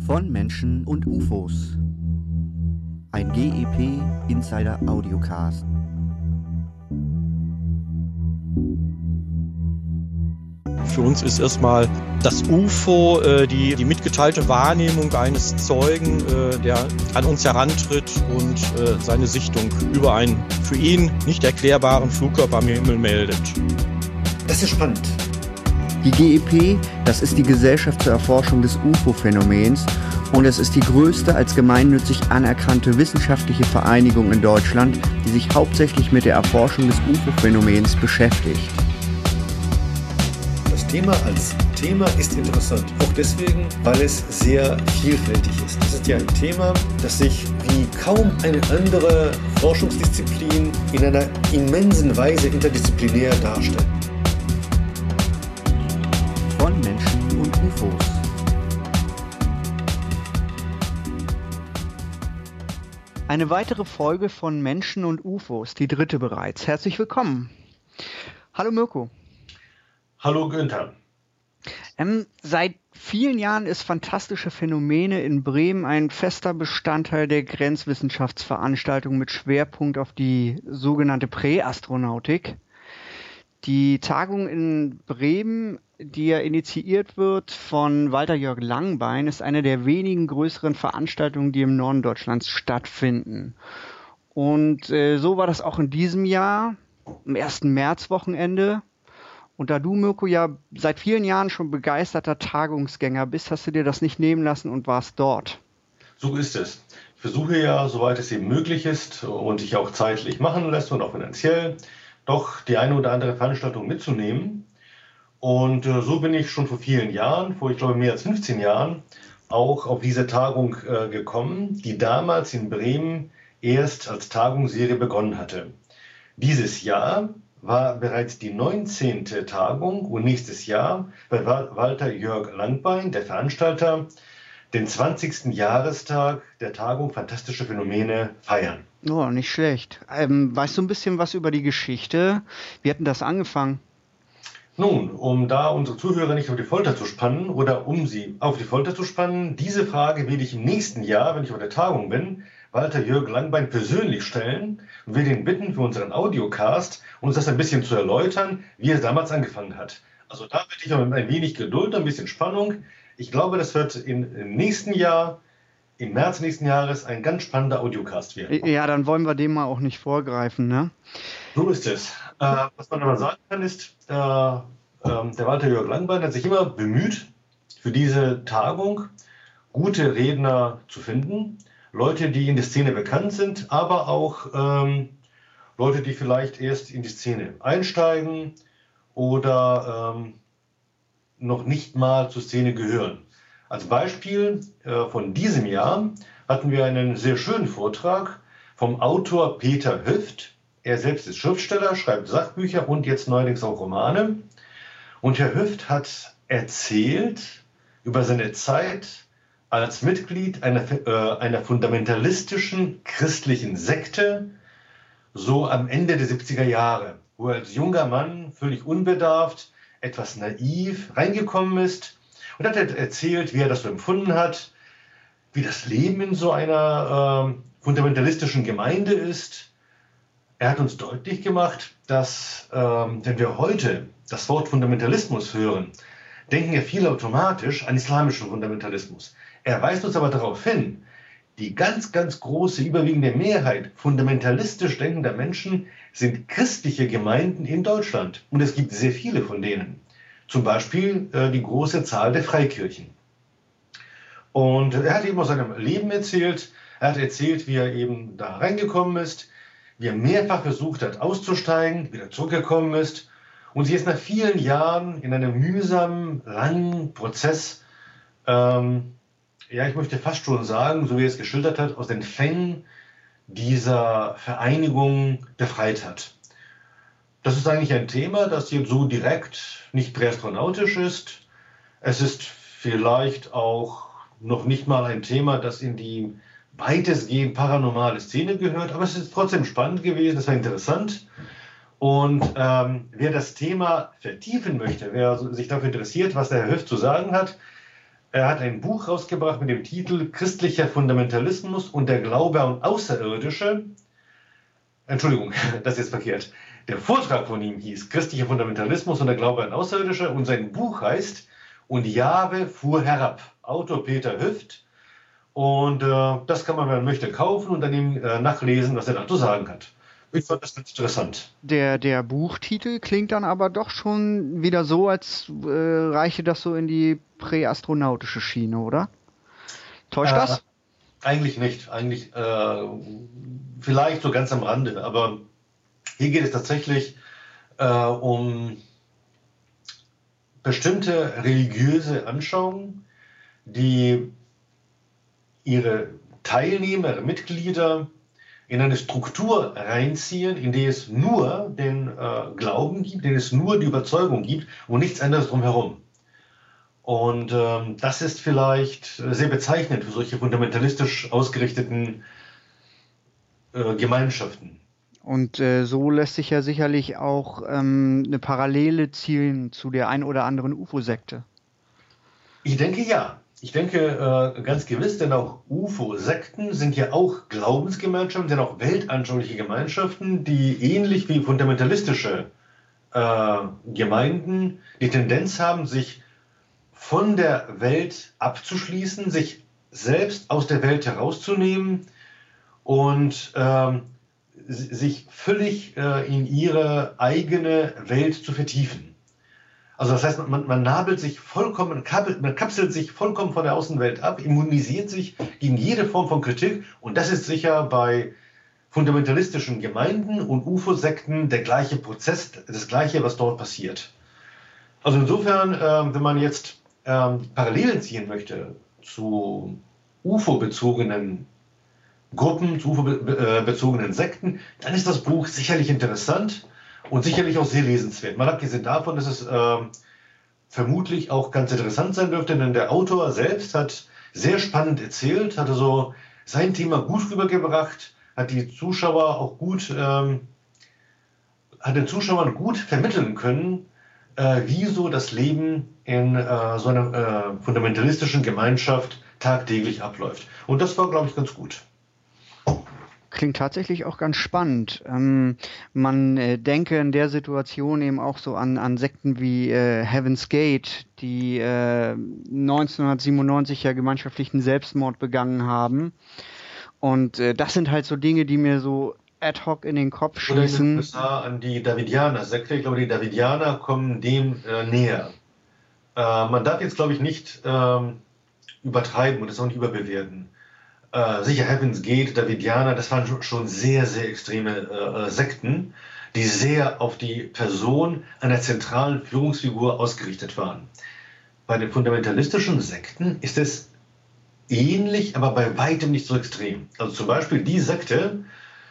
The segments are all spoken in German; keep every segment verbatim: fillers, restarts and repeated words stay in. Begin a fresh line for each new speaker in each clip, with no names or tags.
Von Menschen und U F Os. Ein G E P Insider Audiocast.
Für uns ist erstmal das U F O äh, die, die mitgeteilte Wahrnehmung eines Zeugen, äh, der an uns herantritt und äh, seine Sichtung über einen für ihn nicht erklärbaren Flugkörper am Himmel meldet.
Das ist spannend.
Die G E P, das ist die Gesellschaft zur Erforschung des U F O-Phänomens und es ist die größte als gemeinnützig anerkannte wissenschaftliche Vereinigung in Deutschland, die sich hauptsächlich mit der Erforschung des U F O-Phänomens beschäftigt.
Das Thema als Thema ist interessant, auch deswegen, weil es sehr vielfältig ist. Es ist ja ein Thema, das sich wie kaum eine andere Forschungsdisziplin in einer immensen Weise interdisziplinär darstellt.
Von Menschen und U F Os. Eine weitere Folge von Menschen und U F Os, die dritte bereits. Herzlich willkommen. Hallo Mirko.
Hallo Günther.
Ähm, seit vielen Jahren ist Fantastische Phänomene in Bremen ein fester Bestandteil der Grenzwissenschaftsveranstaltung mit Schwerpunkt auf die sogenannte Präastronautik. Die Tagung in Bremen, die ja initiiert wird von Walter-Jörg Langbein, ist eine der wenigen größeren Veranstaltungen, die im Norden Deutschlands stattfinden. Und äh, so war das auch in diesem Jahr, am ersten Märzwochenende. Und da du, Mirko, ja seit vielen Jahren schon begeisterter Tagungsgänger bist, hast du dir das nicht nehmen lassen und warst dort.
So ist es. Ich versuche ja, soweit es eben möglich ist und sich auch zeitlich machen lässt und auch finanziell, doch die eine oder andere Veranstaltung mitzunehmen. Und äh, so bin ich schon vor vielen Jahren, vor ich glaube mehr als fünfzehn Jahren, auch auf diese Tagung äh, gekommen, die damals in Bremen erst als Tagungsserie begonnen hatte. Dieses Jahr war bereits die neunzehnte Tagung und nächstes Jahr wird Walter-Jörg Langbein, der Veranstalter, den zwanzigsten Jahrestag der Tagung Fantastische Phänomene feiern.
Oh, nicht schlecht. Ähm, weißt du ein bisschen was über die Geschichte? Wie hat denn das angefangen?
Nun, um da unsere Zuhörer nicht auf die Folter zu spannen oder um sie auf die Folter zu spannen, diese Frage werde ich im nächsten Jahr, wenn ich auf der Tagung bin, Walter-Jörg Langbein persönlich stellen und will ihn bitten, für unseren Audiocast uns das ein bisschen zu erläutern, wie es damals angefangen hat. Also da bitte ich um ein wenig Geduld, ein bisschen Spannung. Ich glaube, das wird in, im nächsten Jahr, im März nächsten Jahres, ein ganz spannender Audiocast werden.
Ja, dann wollen wir dem mal auch nicht vorgreifen, ne?
So ist es. Äh, was man aber sagen kann, ist, äh, äh, der Walter-Jörg Langbein hat sich immer bemüht, für diese Tagung gute Redner zu finden. Leute, die in der Szene bekannt sind, aber auch ähm, Leute, die vielleicht erst in die Szene einsteigen oder ähm, noch nicht mal zur Szene gehören. Als Beispiel äh, von diesem Jahr hatten wir einen sehr schönen Vortrag vom Autor Peter Hüft. Er selbst ist Schriftsteller, schreibt Sachbücher und jetzt neuerdings auch Romane. Und Herr Hüft hat erzählt über seine Zeit als Mitglied einer, äh, einer fundamentalistischen christlichen Sekte, so am Ende der siebziger Jahre, wo er als junger Mann völlig unbedarft, etwas naiv reingekommen ist und hat erzählt, wie er das so empfunden hat, wie das Leben in so einer äh, fundamentalistischen Gemeinde ist. Er hat uns deutlich gemacht, dass, äh, wenn wir heute das Wort Fundamentalismus hören, denken ja viele automatisch an islamischen Fundamentalismus. Er weist uns aber darauf hin, die ganz, ganz große, überwiegende Mehrheit fundamentalistisch denkender Menschen sind christliche Gemeinden in Deutschland. Und es gibt sehr viele von denen. Zum Beispiel äh, die große Zahl der Freikirchen. Und er hat eben aus seinem Leben erzählt. Er hat erzählt, wie er eben da reingekommen ist, wie er mehrfach versucht hat auszusteigen, wieder zurückgekommen ist und sich jetzt nach vielen Jahren in einem mühsamen, langen Prozess ähm, ja, ich möchte fast schon sagen, so wie er es geschildert hat, aus den Fängen dieser Vereinigung befreit hat. Das ist eigentlich ein Thema, das jetzt so direkt nicht präastronautisch ist. Es ist vielleicht auch noch nicht mal ein Thema, das in die weitestgehend paranormale Szene gehört, aber es ist trotzdem spannend gewesen, es war interessant. Und ähm, wer das Thema vertiefen möchte, wer sich dafür interessiert, was der Herr Hüft zu sagen hat, Er hat ein Buch rausgebracht mit dem Titel Christlicher Fundamentalismus und der Glaube an Außerirdische. Entschuldigung, das ist jetzt verkehrt. Der Vortrag von ihm hieß Christlicher Fundamentalismus und der Glaube an Außerirdische und sein Buch heißt Und Jahwe fuhr herab. Autor Peter Hüft. Und äh, das kann man, wenn man möchte, kaufen und dann ihm äh, nachlesen, was er dazu sagen hat. Ich fand das ganz interessant.
Der, der Buchtitel klingt dann aber doch schon wieder so, als äh, reiche das so in die präastronautische Schiene, oder? Täuscht
äh,
das?
Eigentlich nicht. Eigentlich äh, vielleicht so ganz am Rande. Aber hier geht es tatsächlich äh, um bestimmte religiöse Anschauungen, die ihre Teilnehmer, ihre Mitglieder in eine Struktur reinziehen, in der es nur den äh, Glauben gibt, in der es nur die Überzeugung gibt und nichts anderes drumherum. Und ähm, das ist vielleicht sehr bezeichnend für solche fundamentalistisch ausgerichteten äh, Gemeinschaften.
Und äh, so lässt sich ja sicherlich auch ähm, eine Parallele ziehen zu der ein oder anderen U F O-Sekte.
Ich denke ja. Ich denke äh, ganz gewiss, denn auch U F O-Sekten sind ja auch Glaubensgemeinschaften, sind auch weltanschauliche Gemeinschaften, die ähnlich wie fundamentalistische äh, Gemeinden die Tendenz haben, sich von der Welt abzuschließen, sich selbst aus der Welt herauszunehmen und ähm, sich völlig äh, in ihre eigene Welt zu vertiefen. Also das heißt, man, man nabelt sich vollkommen, man kapselt sich vollkommen von der Außenwelt ab, immunisiert sich gegen jede Form von Kritik und das ist sicher bei fundamentalistischen Gemeinden und U F O-Sekten der gleiche Prozess, das gleiche, was dort passiert. Also insofern, äh, wenn man jetzt äh, Parallelen ziehen möchte zu U F O-bezogenen Gruppen, zu U F O-bezogenen Sekten, dann ist das Buch sicherlich interessant. Und sicherlich auch sehr lesenswert. Mal abgesehen davon, dass es äh, vermutlich auch ganz interessant sein dürfte, denn der Autor selbst hat sehr spannend erzählt, hat also sein Thema gut rübergebracht, hat die Zuschauer auch gut, ähm, hat den Zuschauern gut vermitteln können, äh, wie so das Leben in äh, so einer äh, fundamentalistischen Gemeinschaft tagtäglich abläuft. Und das war, glaube ich, ganz gut.
Klingt tatsächlich auch ganz spannend. Ähm, man äh, denke in der Situation eben auch so an, an Sekten wie äh, Heaven's Gate, die äh, neunzehnhundertsiebenundneunzig ja gemeinschaftlichen Selbstmord begangen haben. Und äh, das sind halt so Dinge, die mir so ad hoc in den Kopf schießen.
Oder in an die Davidianer-Sekte. Ich glaube, die Davidianer kommen dem äh, näher. Äh, man darf jetzt, glaube ich, nicht äh, übertreiben und es auch nicht überbewerten. Äh, sicher Heaven's Gate, Davidianer, das waren schon sehr, sehr extreme äh, Sekten, die sehr auf die Person einer zentralen Führungsfigur ausgerichtet waren. Bei den fundamentalistischen Sekten ist es ähnlich, aber bei weitem nicht so extrem. Also zum Beispiel die Sekte,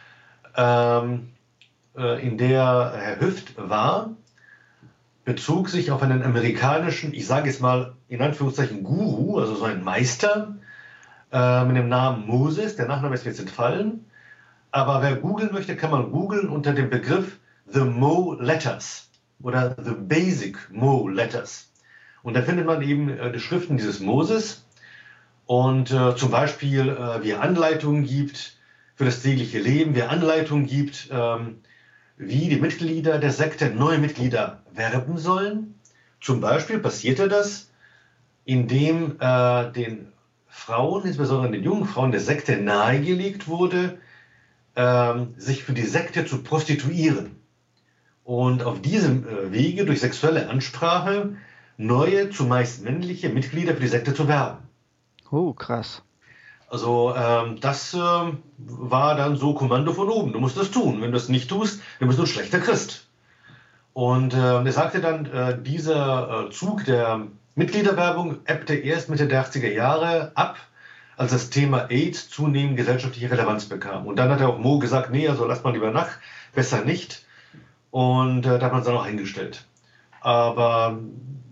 ähm, äh, in der Herr Hüft war, bezog sich auf einen amerikanischen, ich sage jetzt mal in Anführungszeichen Guru, also so ein Meister, mit dem Namen Moses, der Nachname ist jetzt entfallen, aber wer googeln möchte, kann man googeln unter dem Begriff The Mo Letters oder The Basic Mo Letters. Und da findet man eben äh, die Schriften dieses Moses und äh, zum Beispiel, äh, wie er Anleitungen gibt für das tägliche Leben, wie er Anleitungen gibt, ähm, wie die Mitglieder der Sekte neue Mitglieder werben sollen. Zum Beispiel passierte das, indem äh, den Frauen, insbesondere den jungen Frauen der Sekte nahegelegt wurde, ähm, sich für die Sekte zu prostituieren. Und auf diesem äh, Wege durch sexuelle Ansprache neue, zumeist männliche Mitglieder für die Sekte zu werben.
Oh, krass.
Also ähm, das äh, war dann so Kommando von oben. Du musst das tun. Wenn du es nicht tust, dann bist du ein schlechter Christ. Und äh, er sagte dann, äh, dieser äh, Zug der Mitgliederwerbung ebbte erst Mitte der achtziger Jahre ab, als das Thema AIDS zunehmend gesellschaftliche Relevanz bekam. Und dann hat er auch Mo gesagt, nee, also lasst mal lieber nach, besser nicht. Und äh, da hat man es dann auch eingestellt. Aber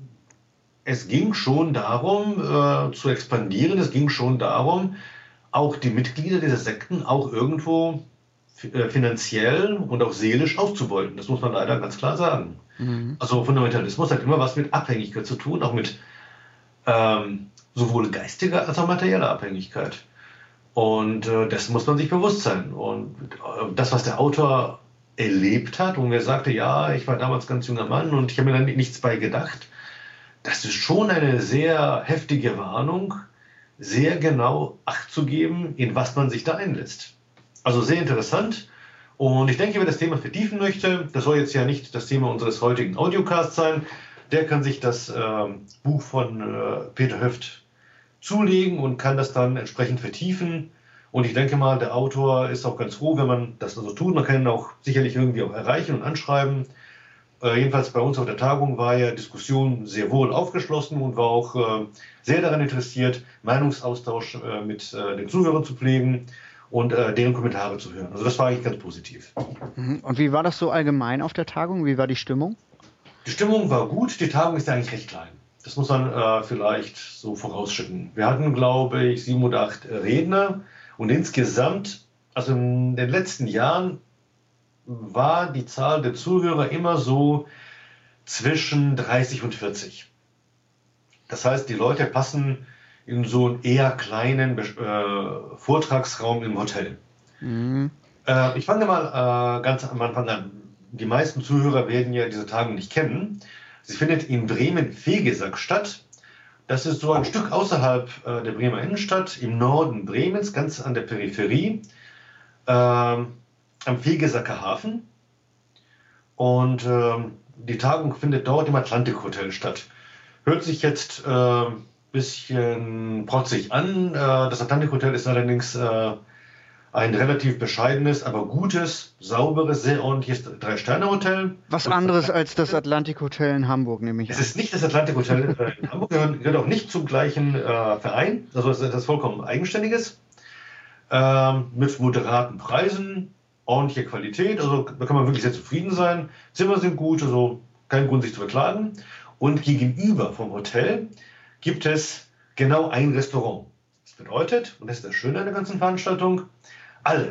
es ging schon darum, äh, zu expandieren, es ging schon darum, auch die Mitglieder dieser Sekten auch irgendwo äh, finanziell und auch seelisch auszubeuten. Das muss man leider ganz klar sagen. Mhm. Also Fundamentalismus hat immer was mit Abhängigkeit zu tun, auch mit ähm, sowohl geistige als auch materielle Abhängigkeit. Und äh, das muss man sich bewusst sein. Und äh, das, was der Autor erlebt hat, und er sagte, ja, ich war damals ganz junger Mann und ich habe mir dann nichts bei gedacht, das ist schon eine sehr heftige Warnung, sehr genau Acht zu geben, in was man sich da einlässt. Also sehr interessant. Und ich denke, wer das Thema vertiefen möchte, das soll jetzt ja nicht das Thema unseres heutigen Audiocasts sein, der kann sich das äh, Buch von äh, Peter Höft zulegen und kann das dann entsprechend vertiefen. Und ich denke mal, der Autor ist auch ganz froh, wenn man das so tut. Man kann ihn auch sicherlich irgendwie auch erreichen und anschreiben. Äh, jedenfalls bei uns auf der Tagung war ja Diskussion sehr wohl aufgeschlossen und war auch äh, sehr daran interessiert, Meinungsaustausch äh, mit äh, den Zuhörern zu pflegen und äh, deren Kommentare zu hören. Also das war eigentlich ganz positiv.
Und wie war das so allgemein auf der Tagung? Wie war die Stimmung?
Die Stimmung war gut. Die Tagung ist ja eigentlich recht klein. Das muss man äh, vielleicht so vorausschicken. Wir hatten, glaube ich, sieben oder acht Redner und insgesamt, also in den letzten Jahren, war die Zahl der Zuhörer immer so zwischen dreißig und vierzig. Das heißt, die Leute passen in so einen eher kleinen äh, Vortragsraum im Hotel. Mhm. Äh, ich fange mal äh, ganz am Anfang an. Die meisten Zuhörer werden ja diese Tagung nicht kennen. Sie findet in Bremen-Vegesack statt. Das ist so ein Stück außerhalb äh, der Bremer Innenstadt, im Norden Bremens, ganz an der Peripherie, äh, am Vegesacker Hafen. Und äh, die Tagung findet dort im Atlantik Hotel statt. Hört sich jetzt ein äh, bisschen protzig an. Äh, das Atlantik Hotel ist allerdings äh, ein relativ bescheidenes, aber gutes, sauberes, sehr ordentliches Drei-Sterne-Hotel.
Was anderes als das Atlantik Hotel in Hamburg, nämlich.
Es ist nicht das Atlantik Hotel in Hamburg, gehört, gehört auch nicht zum gleichen äh, Verein. Also es ist etwas vollkommen Eigenständiges. Äh, mit moderaten Preisen, ordentliche Qualität. Also da kann man wirklich sehr zufrieden sein. Zimmer sind gut, also kein Grund, sich zu beklagen. Und gegenüber vom Hotel gibt es genau ein Restaurant. Das bedeutet, und das ist das Schöne an der ganzen Veranstaltung, alle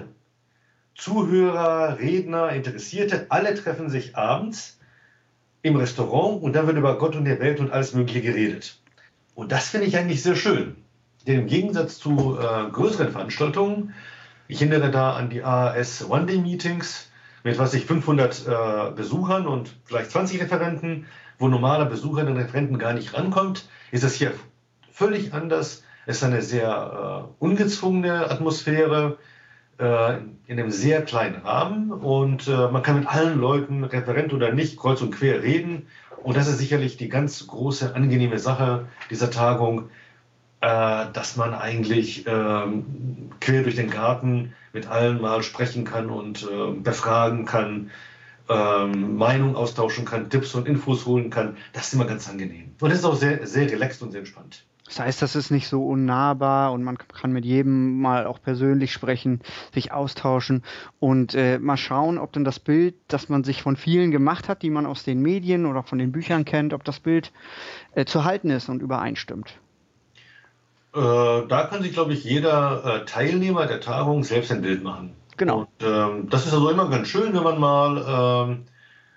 Zuhörer, Redner, Interessierte, alle treffen sich abends im Restaurant und dann wird über Gott und die Welt und alles Mögliche geredet. Und das finde ich eigentlich sehr schön. Denn im Gegensatz zu äh, größeren Veranstaltungen, ich erinnere da an die A A S One-Day-Meetings mit, was ich, fünfhundert äh, Besuchern und vielleicht zwanzig Referenten, wo normaler Besucher den Referenten gar nicht rankommt, ist das hier völlig anders. Es ist eine sehr äh, ungezwungene Atmosphäre, äh, in einem sehr kleinen Rahmen und äh, man kann mit allen Leuten, Referent oder nicht, kreuz und quer reden. Und das ist sicherlich die ganz große, angenehme Sache dieser Tagung, äh, dass man eigentlich äh, quer durch den Garten mit allen mal sprechen kann und äh, befragen kann, äh, Meinung austauschen kann, Tipps und Infos holen kann. Das ist immer ganz angenehm. Und das ist auch sehr, sehr relaxed und sehr entspannt.
Das heißt, das ist nicht so unnahbar und man kann mit jedem mal auch persönlich sprechen, sich austauschen und äh, mal schauen, ob denn das Bild, das man sich von vielen gemacht hat, die man aus den Medien oder von den Büchern kennt, ob das Bild äh, zu halten ist und übereinstimmt.
Äh, da kann sich, glaube ich, jeder äh, Teilnehmer der Tagung selbst ein Bild machen.
Genau.
Und ähm, das ist also immer ganz schön, wenn man mal ähm,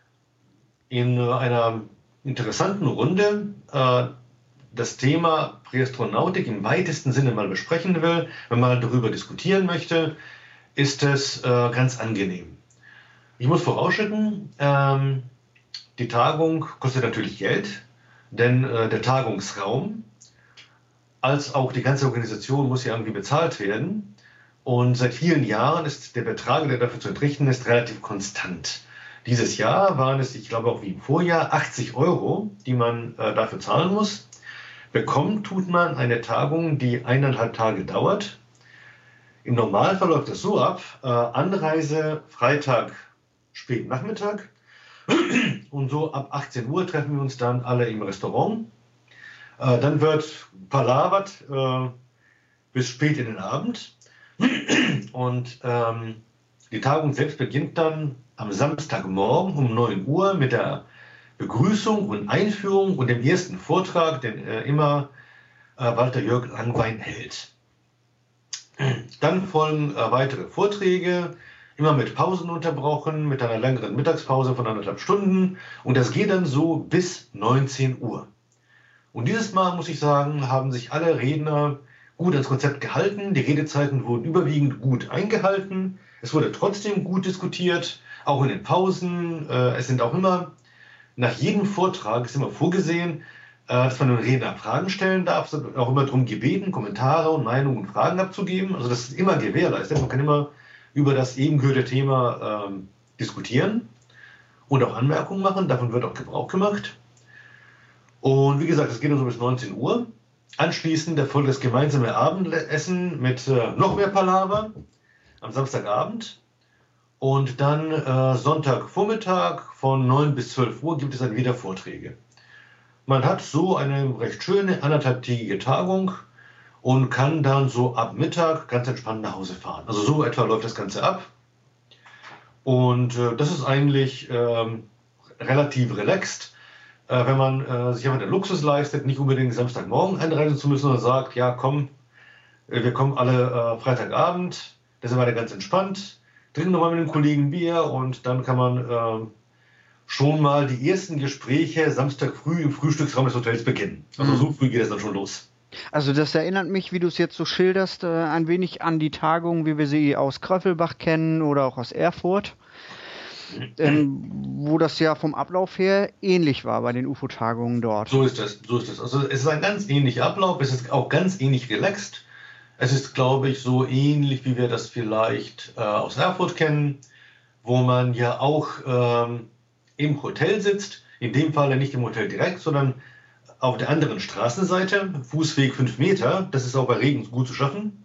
in einer interessanten Runde äh, das Thema Präastronautik im weitesten Sinne mal besprechen will, wenn man darüber diskutieren möchte, ist es äh, ganz angenehm. Ich muss vorausschicken, ähm, die Tagung kostet natürlich Geld, denn äh, der Tagungsraum als auch die ganze Organisation muss ja irgendwie bezahlt werden. Und seit vielen Jahren ist der Betrag, der dafür zu entrichten ist, relativ konstant. Dieses Jahr waren es, ich glaube auch wie im Vorjahr, achtzig Euro, die man äh, dafür zahlen muss. Bekommen tut man eine Tagung, die eineinhalb Tage dauert. Im Normalfall läuft das so ab, äh, Anreise Freitag spät Nachmittag und so ab achtzehn Uhr treffen wir uns dann alle im Restaurant. Äh, dann wird palavert äh, bis spät in den Abend und ähm, die Tagung selbst beginnt dann am Samstagmorgen um neun Uhr mit der Begrüßung und Einführung und dem ersten Vortrag, den äh, immer äh, Walter Jörg Langbein hält. Dann folgen äh, weitere Vorträge, immer mit Pausen unterbrochen, mit einer längeren Mittagspause von anderthalb Stunden und das geht dann so bis neunzehn Uhr. Und dieses Mal, muss ich sagen, haben sich alle Redner gut ans Konzept gehalten. Die Redezeiten wurden überwiegend gut eingehalten. Es wurde trotzdem gut diskutiert, auch in den Pausen. Äh, es sind auch immer, nach jedem Vortrag ist immer vorgesehen, äh, dass man den Redner Fragen stellen darf. Es wird auch immer darum gebeten, Kommentare und Meinungen und Fragen abzugeben. Also das ist immer gewährleistet. Man kann immer über das eben gehörte Thema ähm, diskutieren und auch Anmerkungen machen. Davon wird auch Gebrauch gemacht. Und wie gesagt, es geht nur so bis neunzehn Uhr. Anschließend erfolgt das gemeinsame Abendessen mit äh, noch mehr Palaver am Samstagabend. Und dann äh, Sonntagvormittag von neun bis zwölf Uhr gibt es dann wieder Vorträge. Man hat so eine recht schöne anderthalbtägige Tagung und kann dann so ab Mittag ganz entspannt nach Hause fahren. Also so etwa läuft das Ganze ab. Und äh, das ist eigentlich äh, relativ relaxed. Wenn man äh, sich einfach den Luxus leistet, nicht unbedingt Samstagmorgen einreisen zu müssen und sagt, ja komm, wir kommen alle äh, Freitagabend, das ist weiter ganz entspannt, trinken nochmal mit den Kollegen Bier und dann kann man äh, schon mal die ersten Gespräche Samstag früh im Frühstücksraum des Hotels beginnen. Also mhm. so früh geht es dann schon los.
Also das erinnert mich, wie du es jetzt so schilderst, äh, ein wenig an die Tagung, wie wir sie aus Kröffelbach kennen oder auch aus Erfurt. Ähm, wo das ja vom Ablauf her ähnlich war bei den U F O-Tagungen dort.
So ist das, so ist das. Also es ist ein ganz ähnlicher Ablauf, es ist auch ganz ähnlich relaxed. Es ist, glaube ich, so ähnlich, wie wir das vielleicht äh, aus Erfurt kennen, wo man ja auch ähm, im Hotel sitzt, in dem Fall nicht im Hotel direkt, sondern auf der anderen Straßenseite, Fußweg fünf Meter, das ist auch bei Regen gut zu schaffen.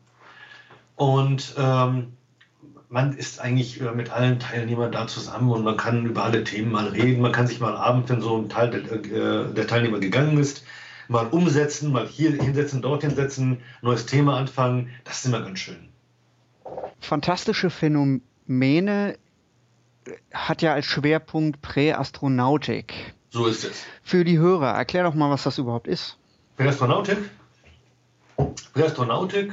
Und ähm, man ist eigentlich mit allen Teilnehmern da zusammen und man kann über alle Themen mal reden. Man kann sich mal abends, wenn so ein Teil der, der Teilnehmer gegangen ist, mal umsetzen, mal hier hinsetzen, dort hinsetzen, neues Thema anfangen. Das ist immer ganz schön.
Fantastische Phänomene hat ja als Schwerpunkt Präastronautik.
So ist es.
Für die Hörer, erklär doch mal, was das überhaupt ist.
Präastronautik? Präastronautik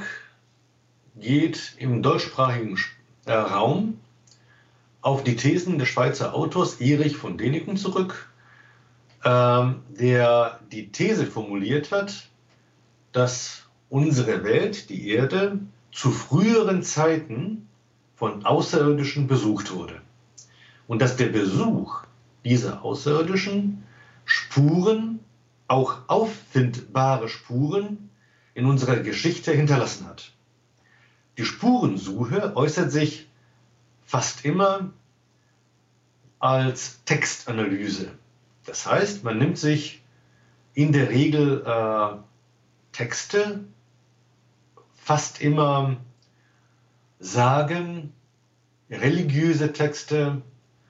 geht im deutschsprachigen Raum auf die Thesen des Schweizer Autors Erich von Däniken zurück, ähm, der die These formuliert hat, dass unsere Welt, die Erde, zu früheren Zeiten von Außerirdischen besucht wurde und dass der Besuch dieser Außerirdischen Spuren, auch auffindbare Spuren, in unserer Geschichte hinterlassen hat. Die Spurensuche äußert sich fast immer als Textanalyse. Das heißt, man nimmt sich in der Regel äh, Texte, fast immer Sagen, religiöse Texte,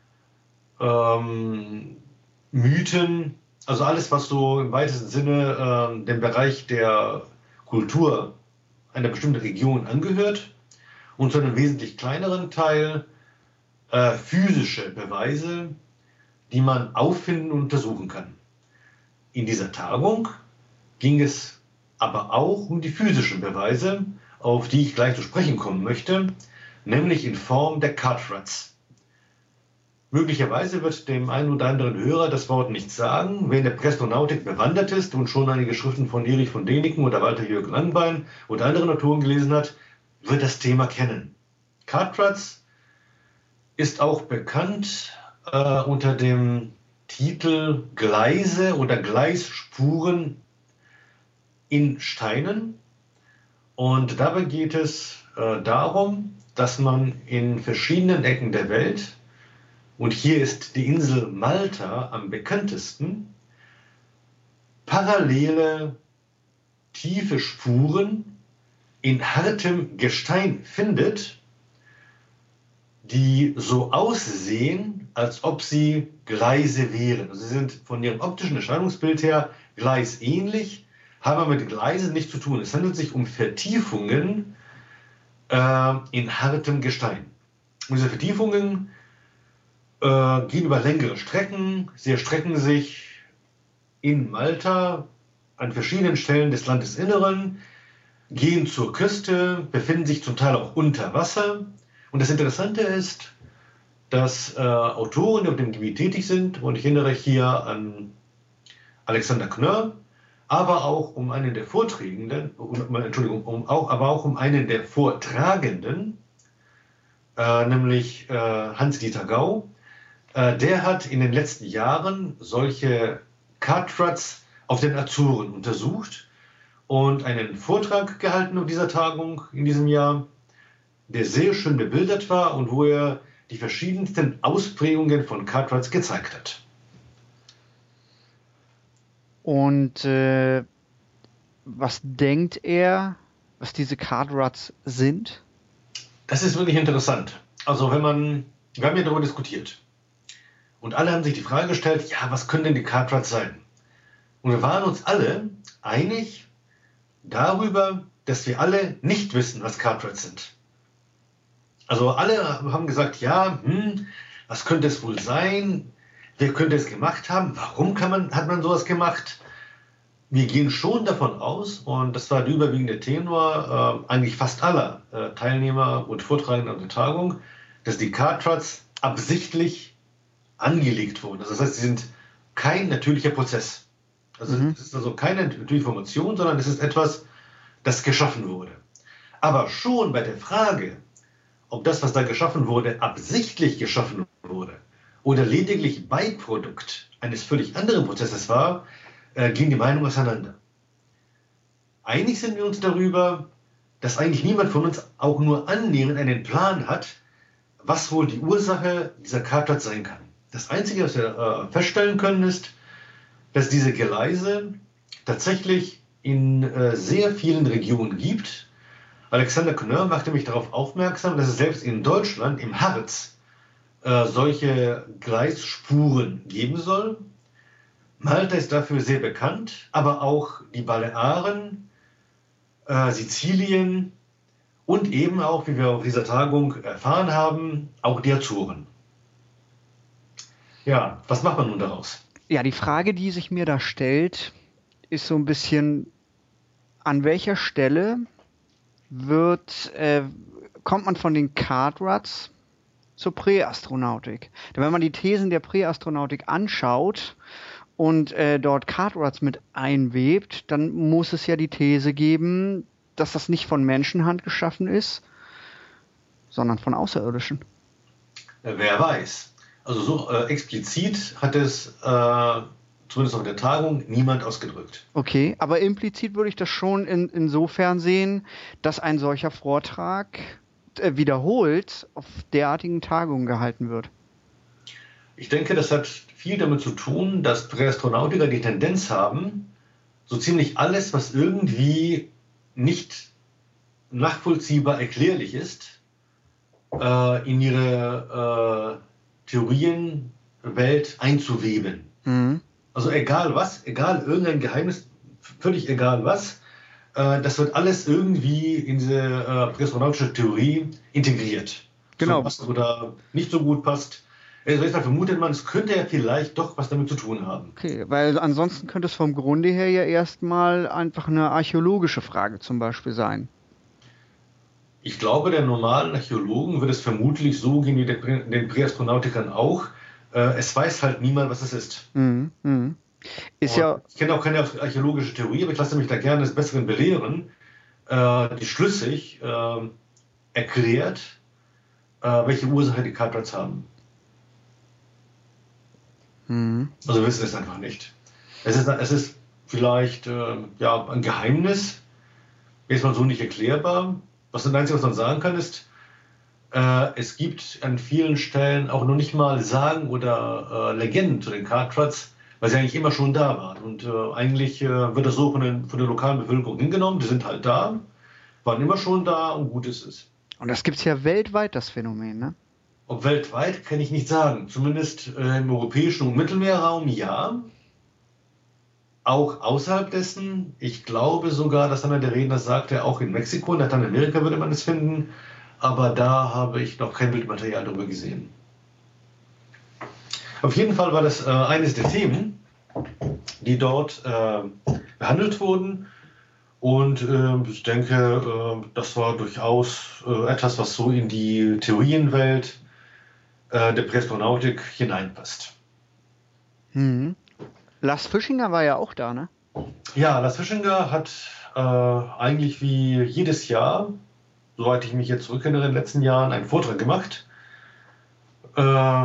ähm, Mythen, also alles, was so im weitesten Sinne äh, dem Bereich der Kultur einer bestimmten Region angehört und zu einem wesentlich kleineren Teil äh, physische Beweise, die man auffinden und untersuchen kann. In dieser Tagung ging es aber auch um die physischen Beweise, auf die ich gleich zu sprechen kommen möchte, nämlich in Form der Cartwrights. Möglicherweise wird dem einen oder anderen Hörer das Wort nichts sagen. Wer in der Präastronautik bewandert ist und schon einige Schriften von Erich von Däniken oder Walter-Jürgen Langbein oder anderen Autoren gelesen hat, wird das Thema kennen. Cartwrights ist auch bekannt äh, unter dem Titel Gleise oder Gleisspuren in Steinen. Und dabei geht es äh, darum, dass man in verschiedenen Ecken der Welt, und hier ist die Insel Malta am bekanntesten, parallele, tiefe Spuren in hartem Gestein findet, die so aussehen, als ob sie Gleise wären. Also sie sind von ihrem optischen Erscheinungsbild her gleisähnlich, haben aber mit Gleisen nichts zu tun. Es handelt sich um Vertiefungen äh, in hartem Gestein. Und diese Vertiefungen äh, gehen über längere Strecken. Sie erstrecken sich in Malta an verschiedenen Stellen des Landesinneren, gehen zur Küste, befinden sich zum Teil auch unter Wasser. Und das Interessante ist, dass äh, Autoren, die auf dem Gebiet tätig sind, und ich erinnere hier an Alexander Knörr, aber auch um einen der Vorträgenden, um, Entschuldigung, um auch, aber auch um einen der Vortragenden, äh, nämlich äh, Hans-Dieter Gau. Äh, der hat in den letzten Jahren solche Kartrats auf den Azoren untersucht und einen Vortrag gehalten auf dieser Tagung in diesem Jahr, der sehr schön bebildert war und wo er die verschiedensten Ausprägungen von Kartrats gezeigt hat.
Und äh, was denkt er, was diese Kartrats sind?
Das ist wirklich interessant. Also wenn man, wir haben ja darüber diskutiert und alle haben sich die Frage gestellt, ja, was können denn die Kartrats sein? Und wir waren uns alle einig darüber, dass wir alle nicht wissen, was Kartrats sind. Also alle haben gesagt, ja, hm, was könnte es wohl sein? Wer könnte es gemacht haben? Warum kann man, hat man sowas gemacht? Wir gehen schon davon aus, und das war der überwiegende Tenor äh, eigentlich fast aller äh, Teilnehmer und Vortragenden an der Tagung, dass die Kartrats absichtlich angelegt wurden. Also das heißt, sie sind kein natürlicher Prozess. Also mhm. es ist also keine natürliche Formation, sondern es ist etwas, das geschaffen wurde. Aber schon bei der Frage, ob das, was da geschaffen wurde, absichtlich geschaffen wurde oder lediglich Beiprodukt eines völlig anderen Prozesses war, äh, gehen die Meinungen auseinander. Einig sind wir uns darüber, dass eigentlich niemand von uns auch nur annähernd einen Plan hat, was wohl die Ursache dieser Kartrats sein kann. Das Einzige, was wir äh, feststellen können, ist, dass diese Geleise tatsächlich in äh, sehr vielen Regionen gibt. Alexander Knörr machte mich darauf aufmerksam, dass es selbst in Deutschland, im Harz, äh, solche Gleisspuren geben soll. Malta ist dafür sehr bekannt, aber auch die Balearen, äh, Sizilien und eben auch, wie wir auf dieser Tagung erfahren haben, auch die Azoren. Ja, was macht man nun daraus?
Ja, die Frage, die sich mir da stellt, ist so ein bisschen, an welcher Stelle wird, äh, kommt man von den Kartrats zur Präastronautik? Denn wenn man die Thesen der Präastronautik anschaut und äh, dort Kartrats mit einwebt, dann muss es ja die These geben, dass das nicht von Menschenhand geschaffen ist, sondern von Außerirdischen.
Wer weiß. Also so äh, explizit hat es äh, zumindest auf der Tagung niemand ausgedrückt.
Okay, aber implizit würde ich das schon in, insofern sehen, dass ein solcher Vortrag äh, wiederholt auf derartigen Tagungen gehalten wird.
Ich denke, das hat viel damit zu tun, dass Präastronautiker die Tendenz haben, so ziemlich alles, was irgendwie nicht nachvollziehbar erklärlich ist, äh, in ihre äh, Theorienwelt einzuweben. Mhm. Also egal was, egal irgendein Geheimnis, völlig egal was, äh, das wird alles irgendwie in diese äh, präastronautische Theorie integriert.
Genau.
So, was oder nicht so gut passt. Also deshalb vermutet man, es könnte ja vielleicht doch was damit zu tun haben.
Okay, weil ansonsten könnte es vom Grunde her ja erstmal einfach eine archäologische Frage zum Beispiel sein.
Ich glaube, der normalen Archäologen wird es vermutlich so gehen wie den Präastronautikern auch. Äh, es weiß halt niemand, was es ist.
Mhm, mh. Ist ja
ich kenne auch keine archäologische Theorie, aber ich lasse mich da gerne des Besseren belehren, äh, die schlüssig äh, erklärt, äh, welche Ursache die Kartrats haben.
Mhm.
Also wir wissen es einfach nicht. Es ist, es ist vielleicht äh, ja, ein Geheimnis, ist mal so nicht erklärbar. Was das Einzige, was man sagen kann, ist, äh, es gibt an vielen Stellen auch noch nicht mal Sagen oder äh, Legenden zu den Kartrats, weil sie eigentlich immer schon da waren. Und äh, eigentlich äh, wird das so von, den, von der lokalen Bevölkerung hingenommen. Die sind halt da, waren immer schon da und gut ist es.
Und das gibt es ja weltweit, das Phänomen, ne?
Ob weltweit, kann ich nicht sagen. Zumindest äh, im europäischen und Mittelmeerraum ja. Auch außerhalb dessen, ich glaube sogar, dass einer der Redner sagte, auch in Mexiko, in Lateinamerika würde man es finden, aber da habe ich noch kein Bildmaterial darüber gesehen. Auf jeden Fall war das äh, eines der Themen, die dort äh, behandelt wurden und äh, ich denke, äh, das war durchaus äh, etwas, was so in die Theorienwelt äh, der Präastronautik hineinpasst.
Mhm. Lars Fischinger war ja auch da, ne?
Ja, Lars Fischinger hat äh, eigentlich wie jedes Jahr, soweit ich mich jetzt zurückerinnere, in den letzten Jahren einen Vortrag gemacht. Äh,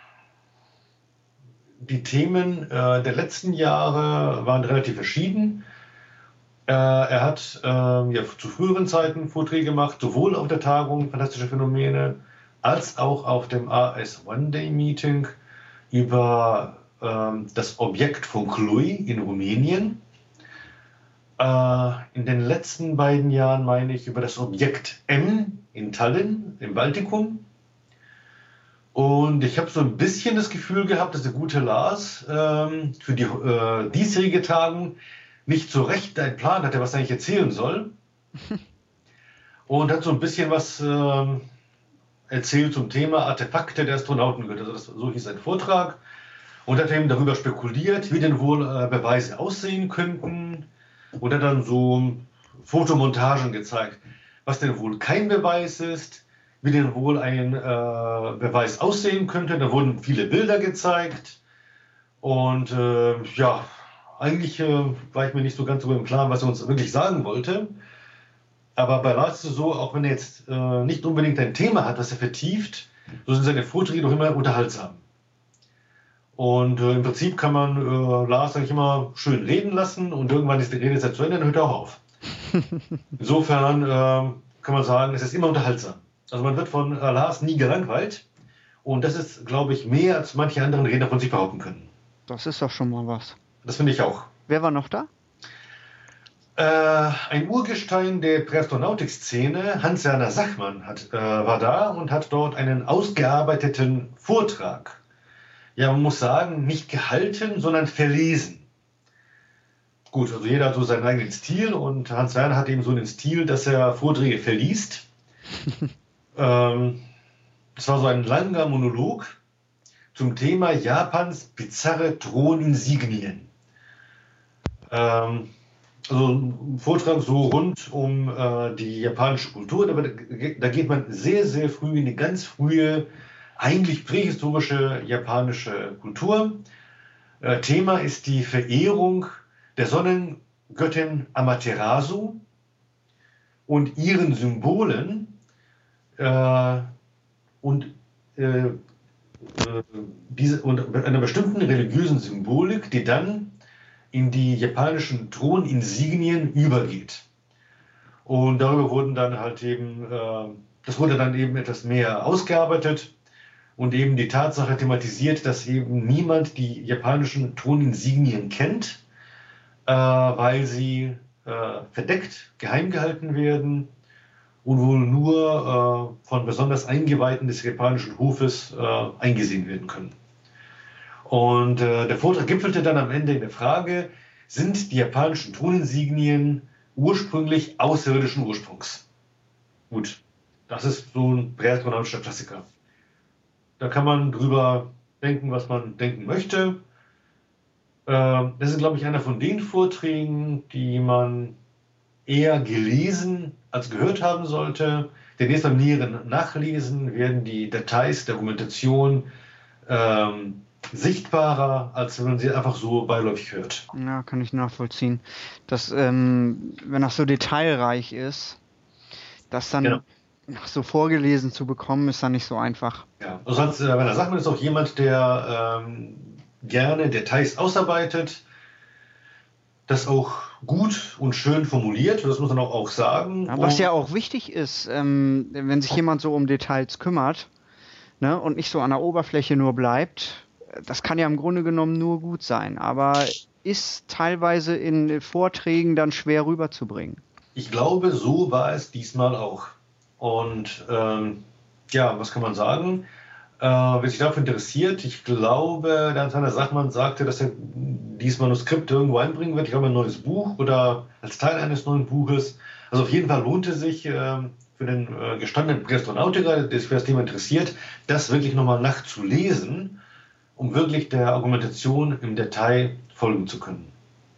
die Themen äh, der letzten Jahre waren relativ verschieden. Äh, er hat äh, ja, zu früheren Zeiten Vorträge gemacht, sowohl auf der Tagung Fantastische Phänomene als auch auf dem A S One Day Meeting über äh, das Objekt von Cluj in Rumänien. Äh, in den letzten beiden Jahren meine ich über das Objekt M in Tallinn im Baltikum. Und ich habe so ein bisschen das Gefühl gehabt, dass der gute Lars ähm, für die äh, diesjährige Tagung nicht so recht einen Plan hatte, was er eigentlich erzählen soll. Und hat so ein bisschen was ähm, erzählt zum Thema Artefakte der Astronautengötter. Also das, so hieß ein Vortrag. Und hat eben darüber spekuliert, wie denn wohl äh, Beweise aussehen könnten. Und hat dann so Fotomontagen gezeigt, was denn wohl kein Beweis ist, wie denn wohl ein äh, Beweis aussehen könnte. Da wurden viele Bilder gezeigt. Und äh, ja, eigentlich äh, war ich mir nicht so ganz so im Klaren, was er uns wirklich sagen wollte. Aber bei Lars ist es so, auch wenn er jetzt äh, nicht unbedingt ein Thema hat, das er vertieft, so sind seine Vorträge doch immer unterhaltsam. Und äh, im Prinzip kann man äh, Lars eigentlich immer schön reden lassen und irgendwann ist die Redezeit zu Ende, dann hört er auch auf. Insofern äh, kann man sagen, es ist immer unterhaltsam. Also man wird von äh, Lars nie gelangweilt und das ist, glaube ich, mehr als manche anderen Redner von sich behaupten können.
Das ist doch schon mal was.
Das finde ich auch.
Wer war noch da?
Äh, ein Urgestein der Präastronautik-Szene, Hans-Werner Sachmann, hat, äh, war da und hat dort einen ausgearbeiteten Vortrag. Ja, man muss sagen, nicht gehalten, sondern verlesen. Gut, also jeder hat so seinen eigenen Stil und Hans-Werner hat eben so einen Stil, dass er Vorträge verliest. ähm, es war so ein langer Monolog zum Thema Japans bizarre Throninsignien. Ähm, also ein Vortrag so rund um äh, die japanische Kultur, aber da, da geht man sehr, sehr früh in die ganz frühe, eigentlich prähistorische japanische Kultur. Äh, Thema ist die Verehrung der Sonnengöttin Amaterasu und ihren Symbolen äh, und, äh, äh, diese, und einer bestimmten religiösen Symbolik, die dann in die japanischen Throninsignien übergeht. Und darüber wurden dann halt eben, äh, das wurde dann eben etwas mehr ausgearbeitet und eben die Tatsache thematisiert, dass eben niemand die japanischen Throninsignien kennt, äh, weil sie äh, verdeckt, geheim gehalten werden und wohl nur äh, von besonders Eingeweihten des japanischen Hofes äh, eingesehen werden können. Und äh, der Vortrag gipfelte dann am Ende in der Frage, sind die japanischen Throninsignien ursprünglich außerirdischen Ursprungs? Gut, das ist so ein präastronautischer Klassiker. Da kann man drüber denken, was man denken möchte. Äh, das ist, glaube ich, einer von den Vorträgen, die man eher gelesen als gehört haben sollte. Denn erst beim näheren Nachlesen werden die Details der Argumentation ähm, sichtbarer, als wenn man sie einfach so beiläufig hört.
Ja, kann ich nachvollziehen. Dass, ähm, wenn das so detailreich ist, das dann
Genau.
so vorgelesen zu bekommen, ist dann nicht so einfach.
Ja, also Hans äh, Werner Sachmann ist auch jemand, der ähm, gerne Details ausarbeitet, das auch gut und schön formuliert, das muss man auch, auch sagen.
Ja, was
und,
ja auch wichtig ist, ähm, wenn sich jemand so um Details kümmert, ne, und nicht so an der Oberfläche nur bleibt, das kann ja im Grunde genommen nur gut sein, aber ist teilweise in Vorträgen dann schwer rüberzubringen. Ich
glaube, so war es diesmal auch. Und ähm, ja, was kann man sagen? Äh, wer sich dafür interessiert, ich glaube, der Hans-Werner Sachmann sagte, dass er dieses Manuskript irgendwo einbringen wird. Ich glaube, ein neues Buch oder als Teil eines neuen Buches. Also auf jeden Fall lohnt es sich äh, für den äh, gestandenen Präastronautiker, der sich für das Thema interessiert, das wirklich nochmal nachzulesen, um wirklich der Argumentation im Detail folgen zu können.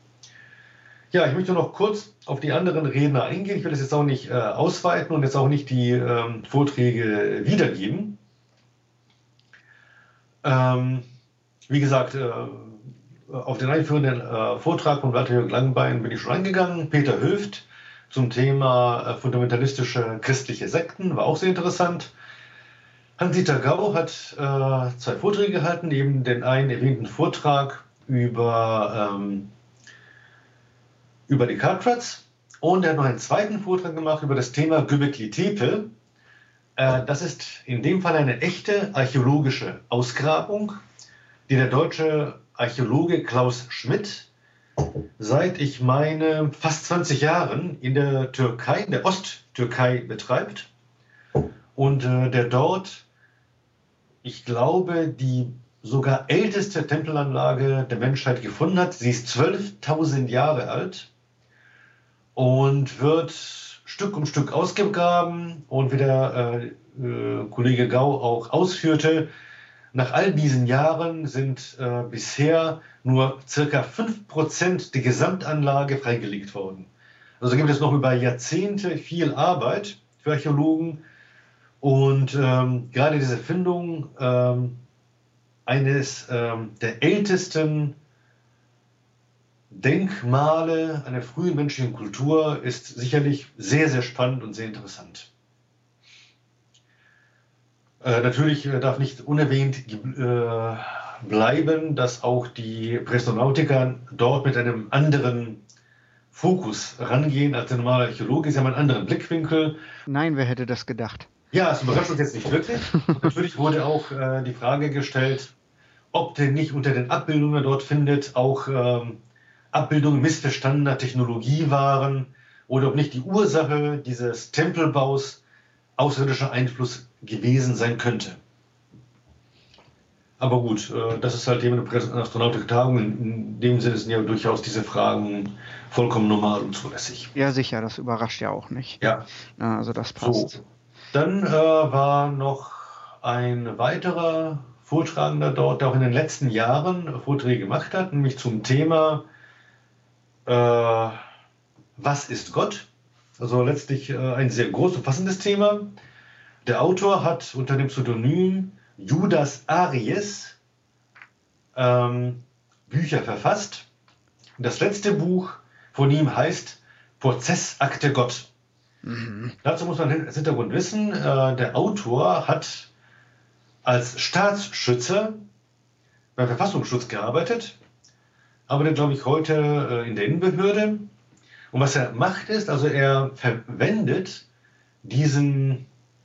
Ja, ich möchte noch kurz auf die anderen Redner eingehen. Ich will das jetzt auch nicht äh, ausweiten und jetzt auch nicht die ähm, Vorträge wiedergeben. Ähm, wie gesagt, äh, auf den einführenden äh, Vortrag von Walter Jörg Langbein bin ich schon eingegangen. Peter Höft zum Thema äh, fundamentalistische christliche Sekten war auch sehr interessant. Hans-Dieter Gau hat äh, zwei Vorträge gehalten, eben den einen erwähnten Vortrag über, ähm, über die Cartwrights, und er hat noch einen zweiten Vortrag gemacht über das Thema Göbekli Tepe. Äh, das ist in dem Fall eine echte archäologische Ausgrabung, die der deutsche Archäologe Klaus Schmidt seit, ich meine, fast zwanzig Jahren in der Türkei, in der Osttürkei betreibt und äh, der dort, ich glaube, die sogar älteste Tempelanlage der Menschheit gefunden hat. Sie ist zwölftausend Jahre alt und wird Stück um Stück ausgegraben, und wie der äh, äh, Kollege Gau auch ausführte, nach all diesen Jahren sind äh, bisher nur circa fünf Prozent der Gesamtanlage freigelegt worden. Also gibt es noch über Jahrzehnte viel Arbeit für Archäologen, und ähm, gerade diese Findung ähm, eines ähm, der ältesten Denkmale einer frühen menschlichen Kultur ist sicherlich sehr, sehr spannend und sehr interessant. Äh, natürlich äh, darf nicht unerwähnt äh, bleiben, dass auch die Prähistoriker dort mit einem anderen Fokus rangehen als der normale Archäologe. Sie haben einen anderen Blickwinkel.
Nein, wer hätte das gedacht?
Ja, es überrascht uns jetzt nicht wirklich. Natürlich wurde auch äh, die Frage gestellt, ob denn nicht unter den Abbildungen, die man dort findet, auch ähm, Abbildungen missverstandener Technologie waren, oder ob nicht die Ursache dieses Tempelbaus außerirdischer Einfluss gewesen sein könnte. Aber gut, äh, das ist halt eben eine Astronautik-Tagung. In dem Sinne sind ja durchaus diese Fragen vollkommen normal und zulässig.
Ja, sicher, das überrascht ja auch nicht.
Ja.
Also das passt.
So. Dann äh, war noch ein weiterer Vortragender dort, der auch in den letzten Jahren Vorträge gemacht hat, nämlich zum Thema äh, was ist Gott? Also letztlich äh, ein sehr groß umfassendes Thema. Der Autor hat unter dem Pseudonym Judas Aries ähm, Bücher verfasst. Das letzte Buch von ihm heißt Prozessakte Gott. Mhm. Dazu muss man als Hintergrund wissen, äh, der Autor hat als Staatsschützer beim Verfassungsschutz gearbeitet, arbeitet, glaube ich, heute äh, in der Innenbehörde. Und was er macht ist, also er verwendet diesen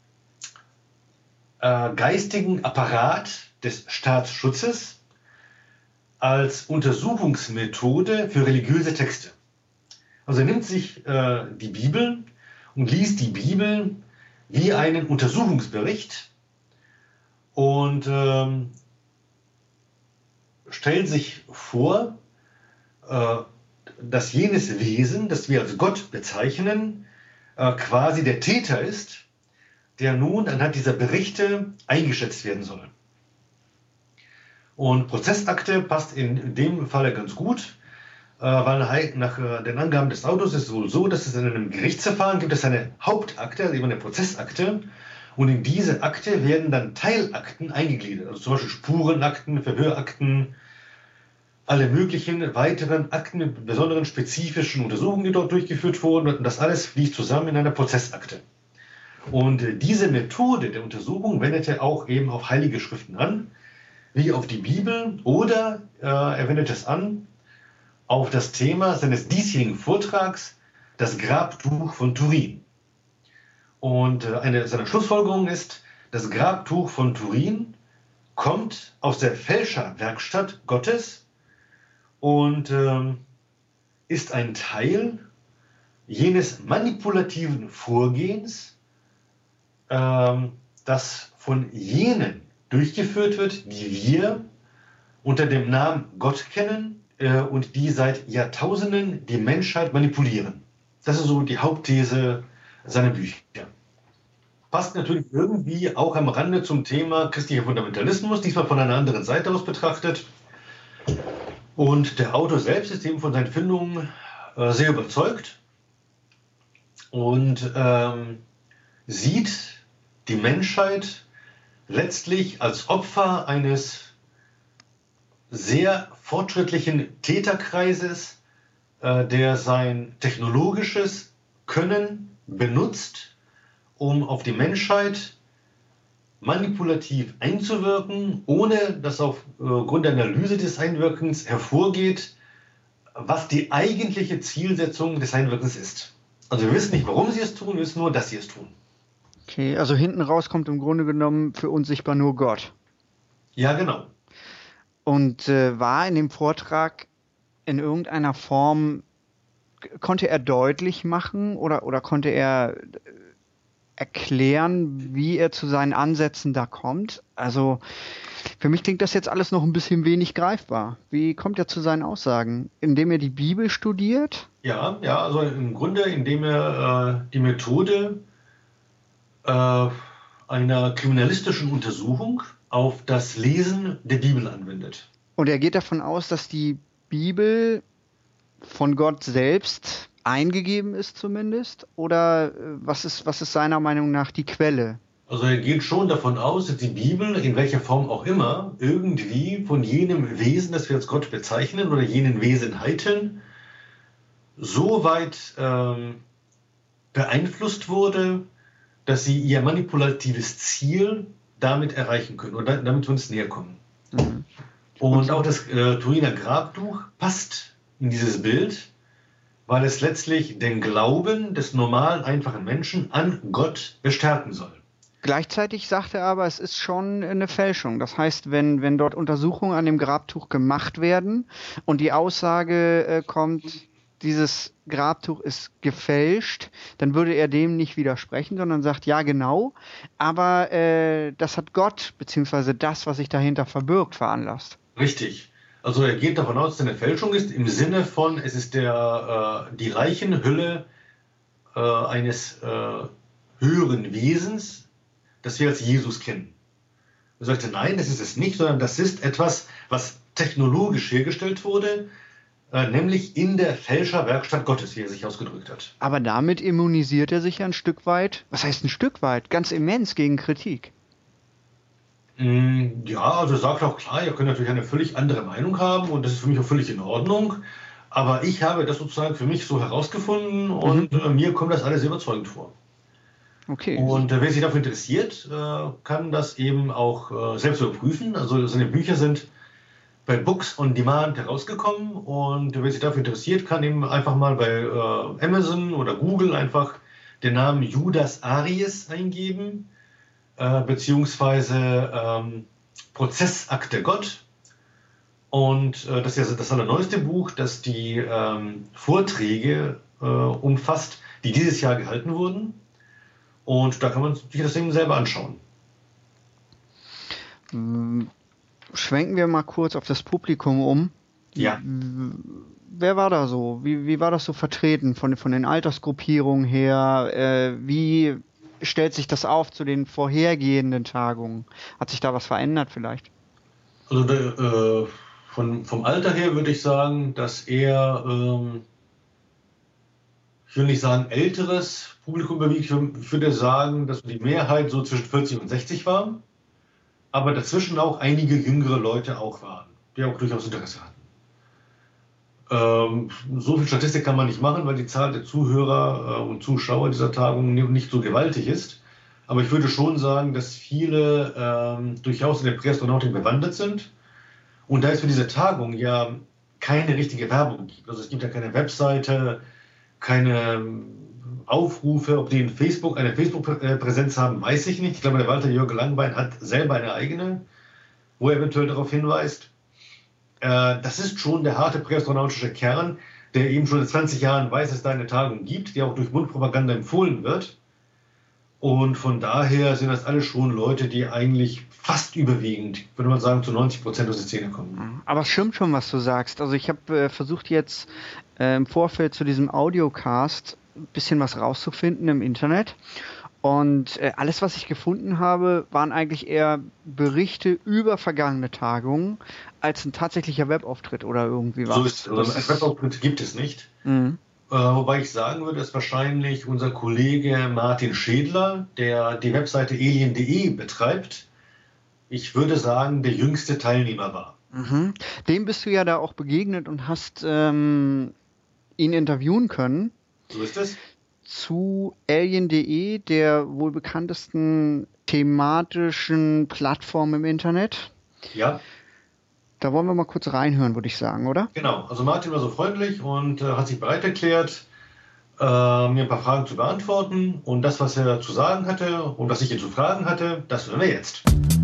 äh, geistigen Apparat des Staatsschutzes als Untersuchungsmethode für religiöse Texte. Also er nimmt sich äh, die Bibel und liest die Bibel wie einen Untersuchungsbericht und ähm, stellt sich vor, äh, dass jenes Wesen, das wir als Gott bezeichnen, äh, quasi der Täter ist, der nun anhand dieser Berichte eingeschätzt werden soll. Und Prozessakte passt in dem Falle ganz gut, äh, weil nach äh, den Angaben des Autors ist es wohl so, dass es in einem Gerichtsverfahren gibt es eine Hauptakte, also eben eine Prozessakte, und in diese Akte werden dann Teilakten eingegliedert, also zum Beispiel Spurenakten, Verhörakten, alle möglichen weiteren Akten mit besonderen spezifischen Untersuchungen, die dort durchgeführt wurden, und das alles fließt zusammen in einer Prozessakte. Und äh, diese Methode der Untersuchung wendet er auch eben auf heilige Schriften an, wie auf die Bibel, oder äh, er wendet es an auf das Thema seines diesjährigen Vortrags, das Grabtuch von Turin. Und äh, eine seiner Schlussfolgerungen ist, das Grabtuch von Turin kommt aus der Fälscherwerkstatt Gottes und ähm, ist ein Teil jenes manipulativen Vorgehens, ähm, das von jenen durchgeführt wird, die wir unter dem Namen Gott kennen äh, und die seit Jahrtausenden die Menschheit manipulieren. Das ist so die Hauptthese seiner Bücher. Passt natürlich irgendwie auch am Rande zum Thema christlicher Fundamentalismus, diesmal von einer anderen Seite aus betrachtet. Und der Autor selbst ist eben von seinen Findungen äh, sehr überzeugt und ähm, sieht die Menschheit letztlich als Opfer eines sehr fortschrittlichen Täterkreises, äh, der sein technologisches Können benutzt, um auf die Menschheit manipulativ einzuwirken, ohne dass aufgrund der Analyse des Einwirkens hervorgeht, was die eigentliche Zielsetzung des Einwirkens ist. Also wir wissen nicht, warum sie es tun, wir wissen nur, dass sie es tun.
Okay, also hinten raus kommt im Grunde genommen für uns sichtbar nur Gott.
Ja, genau.
Und äh, war in dem Vortrag in irgendeiner Form, konnte er deutlich machen oder, oder konnte er erklären, wie er zu seinen Ansätzen da kommt? Also für mich klingt das jetzt alles noch ein bisschen wenig greifbar. Wie kommt er zu seinen Aussagen? Indem er die Bibel studiert?
Ja, ja, also im Grunde, indem er äh, die Methode äh, einer kriminalistischen Untersuchung auf das Lesen der Bibel anwendet.
Und er geht davon aus, dass die Bibel von Gott selbst eingegeben ist zumindest? Oder was ist, was ist seiner Meinung nach die Quelle?
Also er geht schon davon aus, dass die Bibel, in welcher Form auch immer, irgendwie von jenem Wesen, das wir als Gott bezeichnen, oder jenen Wesenheiten, so weit ähm, beeinflusst wurde, dass sie ihr manipulatives Ziel damit erreichen können oder damit wir uns näher kommen. Mhm. Und auch das äh, Turiner Grabtuch passt in dieses Bild, weil es letztlich den Glauben des normalen, einfachen Menschen an Gott bestärken soll.
Gleichzeitig sagt er aber, es ist schon eine Fälschung. Das heißt, wenn, wenn dort Untersuchungen an dem Grabtuch gemacht werden und die Aussage äh, kommt, dieses Grabtuch ist gefälscht, dann würde er dem nicht widersprechen, sondern sagt, ja genau, aber äh, das hat Gott, beziehungsweise das, was sich dahinter verbirgt, veranlasst.
Richtig. Also er geht davon aus, dass es eine Fälschung ist, im Sinne von, es ist der, äh, die Leichenhülle äh, eines äh, höheren Wesens, das wir als Jesus kennen. Er sagte, nein, das ist es nicht, sondern das ist etwas, was technologisch hergestellt wurde, äh, nämlich in der Fälscherwerkstatt Gottes, wie er sich ausgedrückt hat.
Aber damit immunisiert er sich ja ein Stück weit, was heißt ein Stück weit, ganz immens gegen Kritik.
Ja, also er sagt auch klar, ihr könnt natürlich eine völlig andere Meinung haben und das ist für mich auch völlig in Ordnung. Aber ich habe das sozusagen für mich so herausgefunden und mhm. äh, mir kommt das alles überzeugend vor.
Okay.
Und äh, wer sich dafür interessiert, äh, kann das eben auch äh, selbst überprüfen. Also seine Bücher sind bei Books on Demand herausgekommen und wer sich dafür interessiert, kann eben einfach mal bei äh, Amazon oder Google einfach den Namen Judas Aries eingeben. Äh, beziehungsweise ähm, Prozessakte Gott. Und äh, das ist ja das allerneueste Buch, das die ähm, Vorträge äh, umfasst, die dieses Jahr gehalten wurden. Und da kann man sich das eben selber anschauen.
Schwenken wir mal kurz auf das Publikum um.
Ja.
Wer war da so? Wie, wie war das so vertreten von, von den Altersgruppierungen her? Äh, wie stellt sich das auf zu den vorhergehenden Tagungen? Hat sich da was verändert vielleicht?
Also der, äh, von, vom Alter her würde ich sagen, dass eher, ähm, ich will nicht sagen älteres Publikum überwiegt, ich würde sagen, dass die Mehrheit so zwischen vierzig und sechzig war, aber dazwischen auch einige jüngere Leute auch waren, die auch durchaus Interesse hatten. Ähm, so viel Statistik kann man nicht machen, weil die Zahl der Zuhörer äh, und Zuschauer dieser Tagung nicht so gewaltig ist. Aber ich würde schon sagen, dass viele ähm, durchaus in der Präastronautik bewandert sind. Und da es für diese Tagung ja keine richtige Werbung gibt, also es gibt ja keine Webseite, keine Aufrufe, ob die in Facebook eine Facebook-Präsenz haben, weiß ich nicht. Ich glaube, der Walter Jürgen Langbein hat selber eine eigene, wo er eventuell darauf hinweist. Das ist schon der harte präastronautische Kern, der eben schon seit zwanzig Jahren weiß, dass es da eine Tagung gibt, die auch durch Mundpropaganda empfohlen wird. Und von daher sind das alle schon Leute, die eigentlich fast überwiegend, würde man sagen, zu neunzig Prozent aus der Szene kommen.
Aber es stimmt schon, was du sagst. Also ich habe äh, versucht jetzt äh, im Vorfeld zu diesem Audiocast ein bisschen was rauszufinden im Internet. Und äh, alles, was ich gefunden habe, waren eigentlich eher Berichte über vergangene Tagungen als ein tatsächlicher Webauftritt oder irgendwie was.
So ist es. Also ein Webauftritt gibt es nicht. Mhm. Äh, wobei ich sagen würde, dass wahrscheinlich unser Kollege Martin Schädler, der die Webseite alien punkt de betreibt, ich würde sagen, der jüngste Teilnehmer war.
Mhm. Dem bist du ja da auch begegnet und hast ähm, ihn interviewen können.
So ist es.
Zu Alien punkt de, der wohl bekanntesten thematischen Plattform im Internet.
Ja.
Da wollen wir mal kurz reinhören, würde ich sagen, oder?
Genau. Also Martin war so freundlich und äh, hat sich bereit erklärt, äh, mir ein paar Fragen zu beantworten. Und das, was er zu sagen hatte und was ich ihn zu fragen hatte, das hören wir jetzt.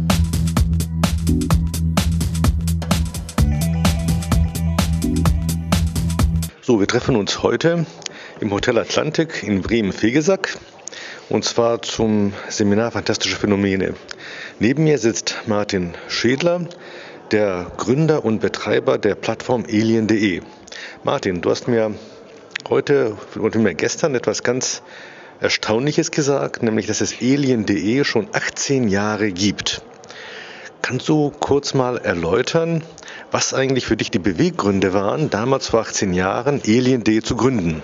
So, wir treffen uns heute im Hotel Atlantik in Bremen-Vegesack und zwar zum Seminar Fantastische Phänomene. Neben mir sitzt Martin Schädler, der Gründer und Betreiber der Plattform Alien punkt de. Martin, du hast mir heute und mir gestern etwas ganz Erstaunliches gesagt, nämlich dass es Alien punkt de schon achtzehn Jahre gibt. Kannst du kurz mal erläutern, was eigentlich für dich die Beweggründe waren, damals vor achtzehn Jahren Alien punkt de zu gründen?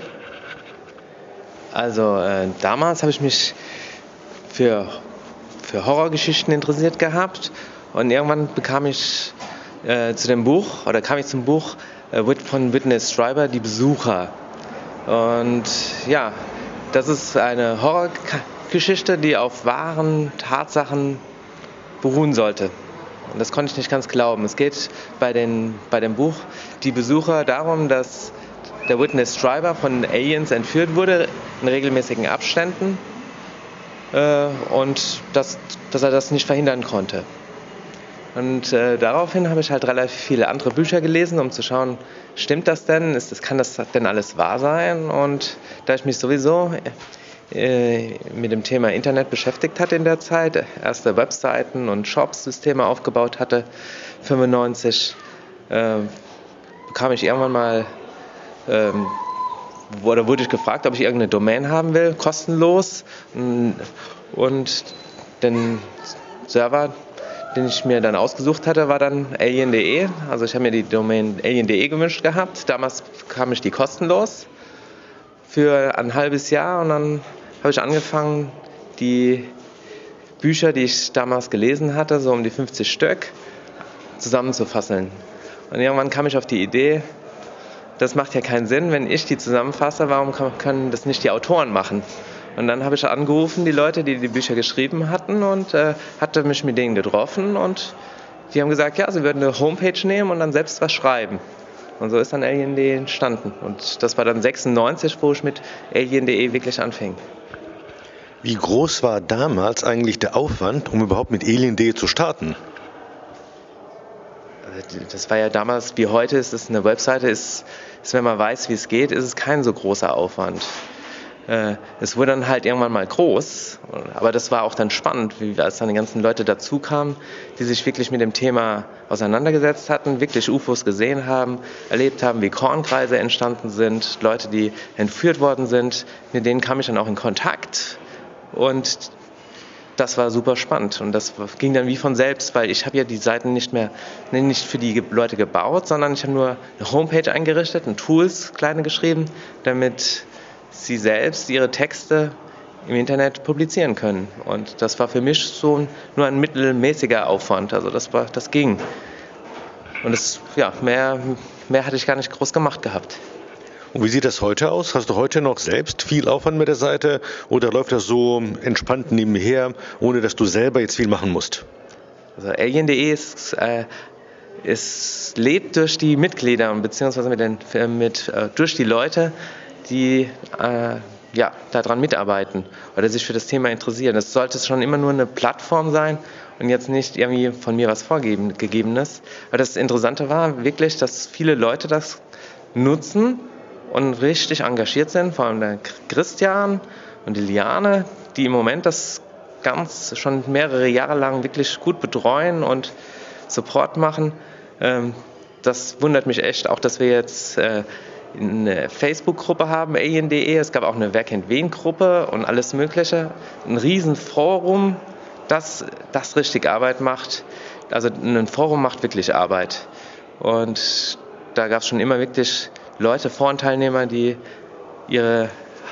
Also äh, damals habe ich mich für, für Horrorgeschichten interessiert gehabt und irgendwann bekam ich äh, zu dem Buch, oder kam ich zum Buch äh, von Witness Schreiber, Die Besucher. Und ja, das ist eine Horrorgeschichte, die auf wahren Tatsachen beruhen sollte. Und das konnte ich nicht ganz glauben. Es geht bei, den, bei dem Buch Die Besucher darum, dass der Witness Schreiber von Aliens entführt wurde in regelmäßigen Abständen äh, und dass, dass er das nicht verhindern konnte. Und äh, daraufhin habe ich halt relativ viele andere Bücher gelesen, um zu schauen, stimmt das denn? Ist das, kann das denn alles wahr sein? Und da ich mich sowieso äh, mit dem Thema Internet beschäftigt hatte in der Zeit, erste Webseiten und Shops-Systeme aufgebaut hatte, fünfundneunzig, äh, bekam ich irgendwann mal Ähm, oder wurde ich gefragt, ob ich irgendeine Domain haben will, kostenlos. Und den Server, den ich mir dann ausgesucht hatte, war dann Alien punkt de. Also ich habe mir die Domain Alien punkt de gewünscht gehabt. Damals bekam ich die kostenlos für ein halbes Jahr. Und dann habe ich angefangen, die Bücher, die ich damals gelesen hatte, so um die fünfzig Stück, zusammenzufasseln. Und irgendwann kam ich auf die Idee, das macht ja keinen Sinn, wenn ich die zusammenfasse, warum können das nicht die Autoren machen? Und dann habe ich angerufen, die Leute, die die Bücher geschrieben hatten, und äh, hatte mich mit denen getroffen und die haben gesagt, ja, sie würden eine Homepage nehmen und dann selbst was schreiben. Und so ist dann Alien punkt de entstanden. Und das war dann sechsundneunzig, wo ich mit Alien punkt de wirklich anfing.
Wie groß war damals eigentlich der Aufwand, um überhaupt mit Alien punkt de zu starten?
Das war ja damals, wie heute ist es eine Webseite, ist, ist, wenn man weiß, wie es geht, ist es kein so großer Aufwand. Äh, es wurde dann halt irgendwann mal groß, aber das war auch dann spannend, wie, als dann die ganzen Leute dazu kamen, die sich wirklich mit dem Thema auseinandergesetzt hatten, wirklich U F Os gesehen haben, erlebt haben, wie Kornkreise entstanden sind, Leute, die entführt worden sind, mit denen kam ich dann auch in Kontakt und das war super spannend und das ging dann wie von selbst, weil ich habe ja die Seiten nicht mehr, nicht für die Leute gebaut, sondern ich habe nur eine Homepage eingerichtet und Tools kleine geschrieben, damit sie selbst ihre Texte im Internet publizieren können. Und das war für mich so nur ein mittelmäßiger Aufwand, also das war, das ging. Und das, ja, mehr, mehr hatte ich gar nicht groß gemacht gehabt.
Und wie sieht das heute aus? Hast du heute noch selbst viel Aufwand mit der Seite oder läuft das so entspannt nebenher, ohne dass du selber jetzt viel machen musst?
Also Alien punkt de ist, äh, es lebt durch die Mitglieder beziehungsweise mit den, mit, äh, durch die Leute, die äh, ja, daran mitarbeiten oder sich für das Thema interessieren. Es sollte schon immer nur eine Plattform sein und jetzt nicht irgendwie von mir was Vorgegebenes. Aber das Interessante war wirklich, dass viele Leute das nutzen und richtig engagiert sind, vor allem der Christian und die Liane, die im Moment das ganz schon mehrere Jahre lang wirklich gut betreuen und Support machen. Das wundert mich echt, auch dass wir jetzt eine Facebook-Gruppe haben, Alien punkt de, es gab auch eine Wer kennt wen-Gruppe und alles Mögliche, ein Riesenforum, das, das richtig Arbeit macht. Also ein Forum macht wirklich Arbeit und da gab es schon immer wirklich Leute, Forenteilnehmer, die ihre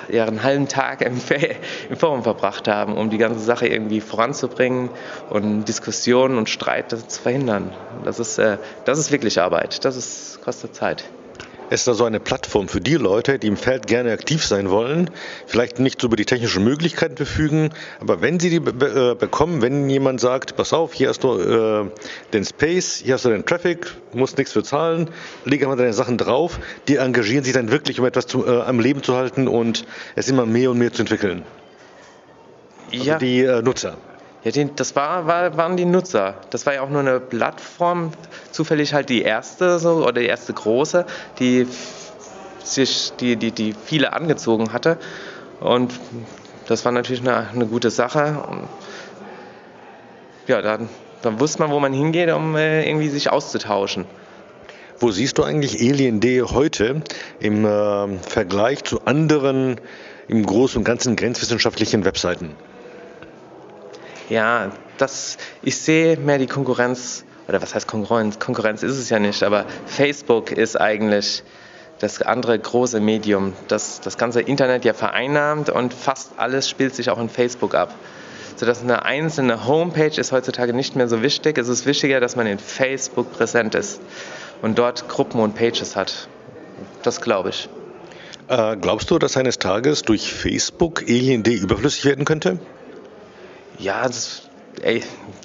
ihren halben Tag im, im Forum verbracht haben, um die ganze Sache irgendwie voranzubringen und Diskussionen und Streit zu verhindern. Das ist, äh, das ist wirklich Arbeit, das ist, kostet Zeit.
Es ist also eine Plattform für die Leute, die im Feld gerne aktiv sein wollen, vielleicht nicht so über die technischen Möglichkeiten verfügen, aber wenn sie die be- äh, bekommen, wenn jemand sagt, pass auf, hier hast du äh, den Space, hier hast du den Traffic, musst nichts für zahlen, leg einfach deine Sachen drauf, die engagieren sich dann wirklich, um etwas zu, äh, am Leben zu halten und es immer mehr und mehr zu entwickeln. Also
ja.
die äh, Nutzer.
Ja, die, das war, war, waren die Nutzer. Das war ja auch nur eine Plattform, zufällig halt die erste so, oder die erste große, die sich, die, die, die viele angezogen hatte. Und das war natürlich eine, eine gute Sache. Und ja, dann, dann wusste man, wo man hingeht, um äh, irgendwie sich auszutauschen.
Wo siehst du eigentlich AlienD heute im äh, Vergleich zu anderen, im Großen und Ganzen grenzwissenschaftlichen Webseiten?
Ja, das, ich sehe mehr die Konkurrenz, oder was heißt Konkurrenz? Konkurrenz ist es ja nicht, aber Facebook ist eigentlich das andere große Medium, das das ganze Internet ja vereinnahmt und fast alles spielt sich auch in Facebook ab. Sodass eine einzelne Homepage ist heutzutage nicht mehr so wichtig. Es ist wichtiger, dass man in Facebook präsent ist und dort Gruppen und Pages hat. Das glaube ich.
Äh, glaubst du, dass eines Tages durch Facebook AlienD überflüssig werden könnte?
Ja, das, ey,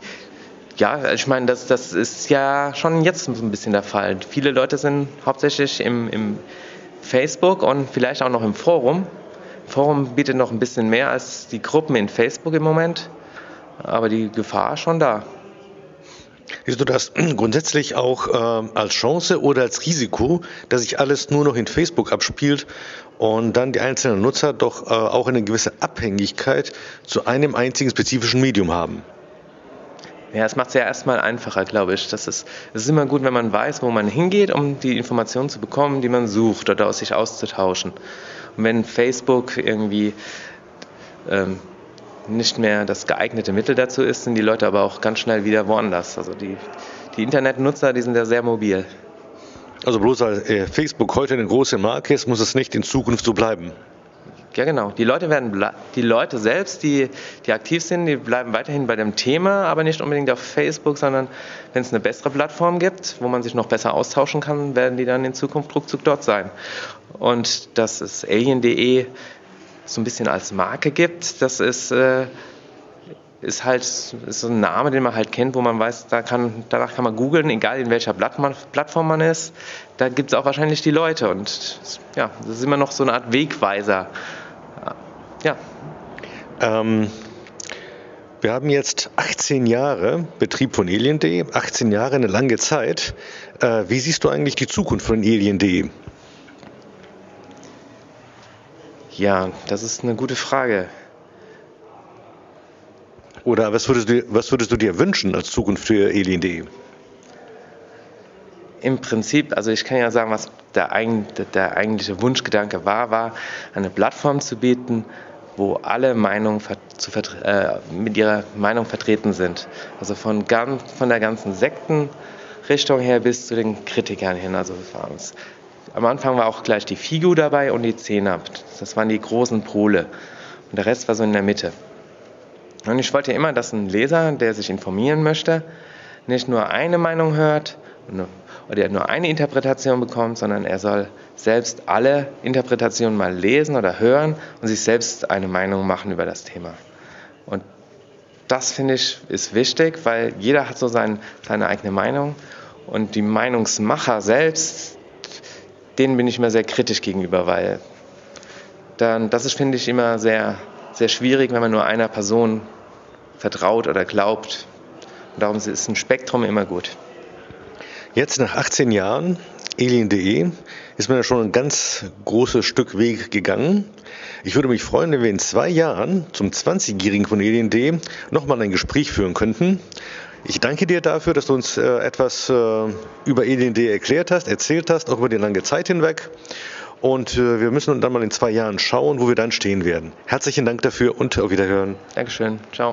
ja, ich meine, das, das ist ja schon jetzt so ein bisschen der Fall. Viele Leute sind hauptsächlich im, im Facebook und vielleicht auch noch im Forum. Forum bietet noch ein bisschen mehr als die Gruppen in Facebook im Moment, aber die Gefahr ist schon da.
Siehst du das grundsätzlich auch äh, als Chance oder als Risiko, dass sich alles nur noch in Facebook abspielt und dann die einzelnen Nutzer doch äh, auch eine gewisse Abhängigkeit zu einem einzigen spezifischen Medium haben?
Ja, es macht es ja erstmal einfacher, glaube ich. Das ist, es ist immer gut, wenn man weiß, wo man hingeht, um die Informationen zu bekommen, die man sucht oder aus sich auszutauschen. Und wenn Facebook irgendwie ähm, nicht mehr das geeignete Mittel dazu ist, sind die Leute aber auch ganz schnell wieder woanders. Also die, die Internetnutzer, die sind ja sehr mobil.
Also bloß weil äh, Facebook heute eine große Marke ist, muss es nicht in Zukunft so bleiben.
Ja, genau. Die Leute werden ble- die Leute selbst, die, die aktiv sind, die bleiben weiterhin bei dem Thema, aber nicht unbedingt auf Facebook, sondern wenn es eine bessere Plattform gibt, wo man sich noch besser austauschen kann, werden die dann in Zukunft ruckzuck dort sein. Und dass es alien punkt de so ein bisschen als Marke gibt, das ist, äh, ist halt ist so ein Name, den man halt kennt, wo man weiß, da kann, danach kann man googeln, egal in welcher Plattform, Plattform man ist, da gibt es auch wahrscheinlich die Leute und ja, das ist immer noch so eine Art Wegweiser. Ja.
Ähm, wir haben jetzt achtzehn Jahre Betrieb von AlienD, achtzehn Jahre, eine lange Zeit. Äh, wie siehst du eigentlich die Zukunft von AlienD?
Ja, das ist eine gute Frage.
Oder was würdest du, was würdest du dir wünschen als Zukunft für AlienD?
Im Prinzip, also ich kann ja sagen, was der, eigen, der eigentliche Wunschgedanke war, war eine Plattform zu bieten, wo alle Meinungen zu, äh, mit ihrer Meinung vertreten sind. Also von, ganz, von der ganzen Sektenrichtung her bis zu den Kritikern hin. Also am Anfang war auch gleich die Figu dabei und die Zenab. Das waren die großen Pole. Und der Rest war so in der Mitte. Und ich wollte immer, dass ein Leser, der sich informieren möchte, nicht nur eine Meinung hört oder nur eine Interpretation bekommt, sondern er soll selbst alle Interpretationen mal lesen oder hören und sich selbst eine Meinung machen über das Thema. Und das, finde ich, ist wichtig, weil jeder hat so sein, seine eigene Meinung und die Meinungsmacher selbst, denen bin ich immer sehr kritisch gegenüber, weil dann, das ist, finde ich, immer sehr, sehr schwierig, wenn man nur einer Person vertraut oder glaubt. Und darum ist ein Spektrum immer gut.
Jetzt nach achtzehn Jahren alien punkt de ist man ja schon ein ganz großes Stück Weg gegangen. Ich würde mich freuen, wenn wir in zwei Jahren zum zwanzigjährigen von alien punkt de nochmal ein Gespräch führen könnten. Ich danke dir dafür, dass du uns äh, etwas äh, über alien punkt de erklärt hast, erzählt hast, auch über die lange Zeit hinweg. Und äh, wir müssen dann mal in zwei Jahren schauen, wo wir dann stehen werden. Herzlichen Dank dafür und auf Wiederhören.
Dankeschön. Ciao.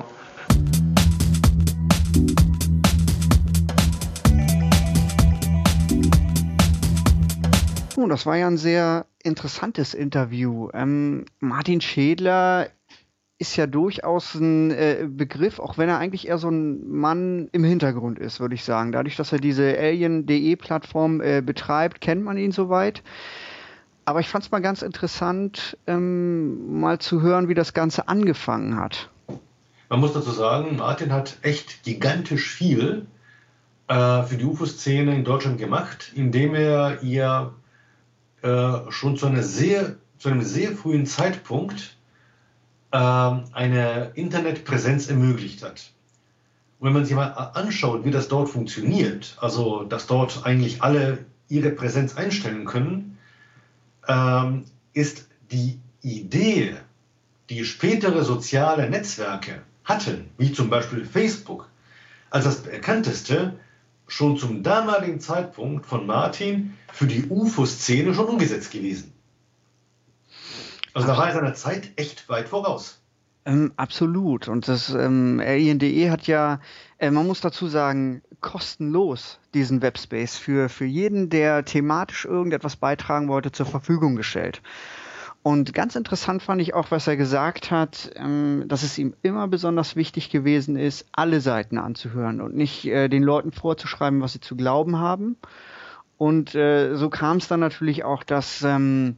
UFO, das war ja ein sehr interessantes Interview. Ähm, Martin Schädler ist ja durchaus ein äh, Begriff, auch wenn er eigentlich eher so ein Mann im Hintergrund ist, würde ich sagen. Dadurch, dass er diese Alien punkt de-Plattform äh, betreibt, kennt man ihn soweit. Aber ich fand es mal ganz interessant, ähm, mal zu hören, wie das Ganze angefangen hat.
Man muss dazu sagen, Martin hat echt gigantisch viel äh, für die U F O-Szene in Deutschland gemacht, indem er ihr äh, schon zu, einer sehr, zu einem sehr frühen Zeitpunkt eine Internetpräsenz ermöglicht hat. Und wenn man sich mal anschaut, wie das dort funktioniert, also dass dort eigentlich alle ihre Präsenz einstellen können, ähm, ist die Idee, die spätere soziale Netzwerke hatten, wie zum Beispiel Facebook, als das bekannteste, schon zum damaligen Zeitpunkt von Martin für die U F O-Szene schon umgesetzt gewesen. Also da war er seiner Zeit echt weit voraus.
Ähm, absolut. Und das ähm, Alien punkt de hat ja, äh, man muss dazu sagen, kostenlos diesen Webspace für, für jeden, der thematisch irgendetwas beitragen wollte, zur Verfügung gestellt. Und ganz interessant fand ich auch, was er gesagt hat, ähm, dass es ihm immer besonders wichtig gewesen ist, alle Seiten anzuhören und nicht äh, den Leuten vorzuschreiben, was sie zu glauben haben. Und äh, so kam es dann natürlich auch, dass ähm,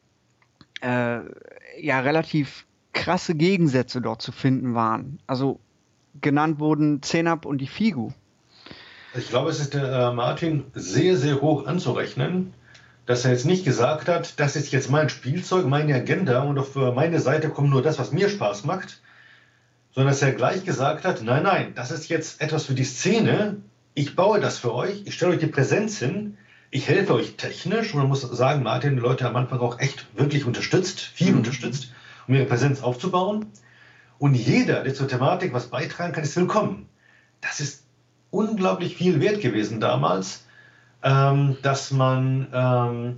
Äh, ja relativ krasse Gegensätze dort zu finden waren. Also genannt wurden Cenab und die Figu.
Ich glaube, es ist der äh, Martin sehr, sehr hoch anzurechnen, dass er jetzt nicht gesagt hat, das ist jetzt mein Spielzeug, meine Agenda und auf meine Seite kommt nur das, was mir Spaß macht, sondern dass er gleich gesagt hat, nein, nein, das ist jetzt etwas für die Szene, ich baue das für euch, ich stelle euch die Präsenz hin, ich helfe euch technisch und man muss sagen, Martin die Leute am Anfang auch echt wirklich unterstützt, viel mhm. unterstützt, um ihre Präsenz aufzubauen. Und jeder, der zur Thematik was beitragen kann, ist willkommen. Das ist unglaublich viel wert gewesen damals, ähm, dass man ähm,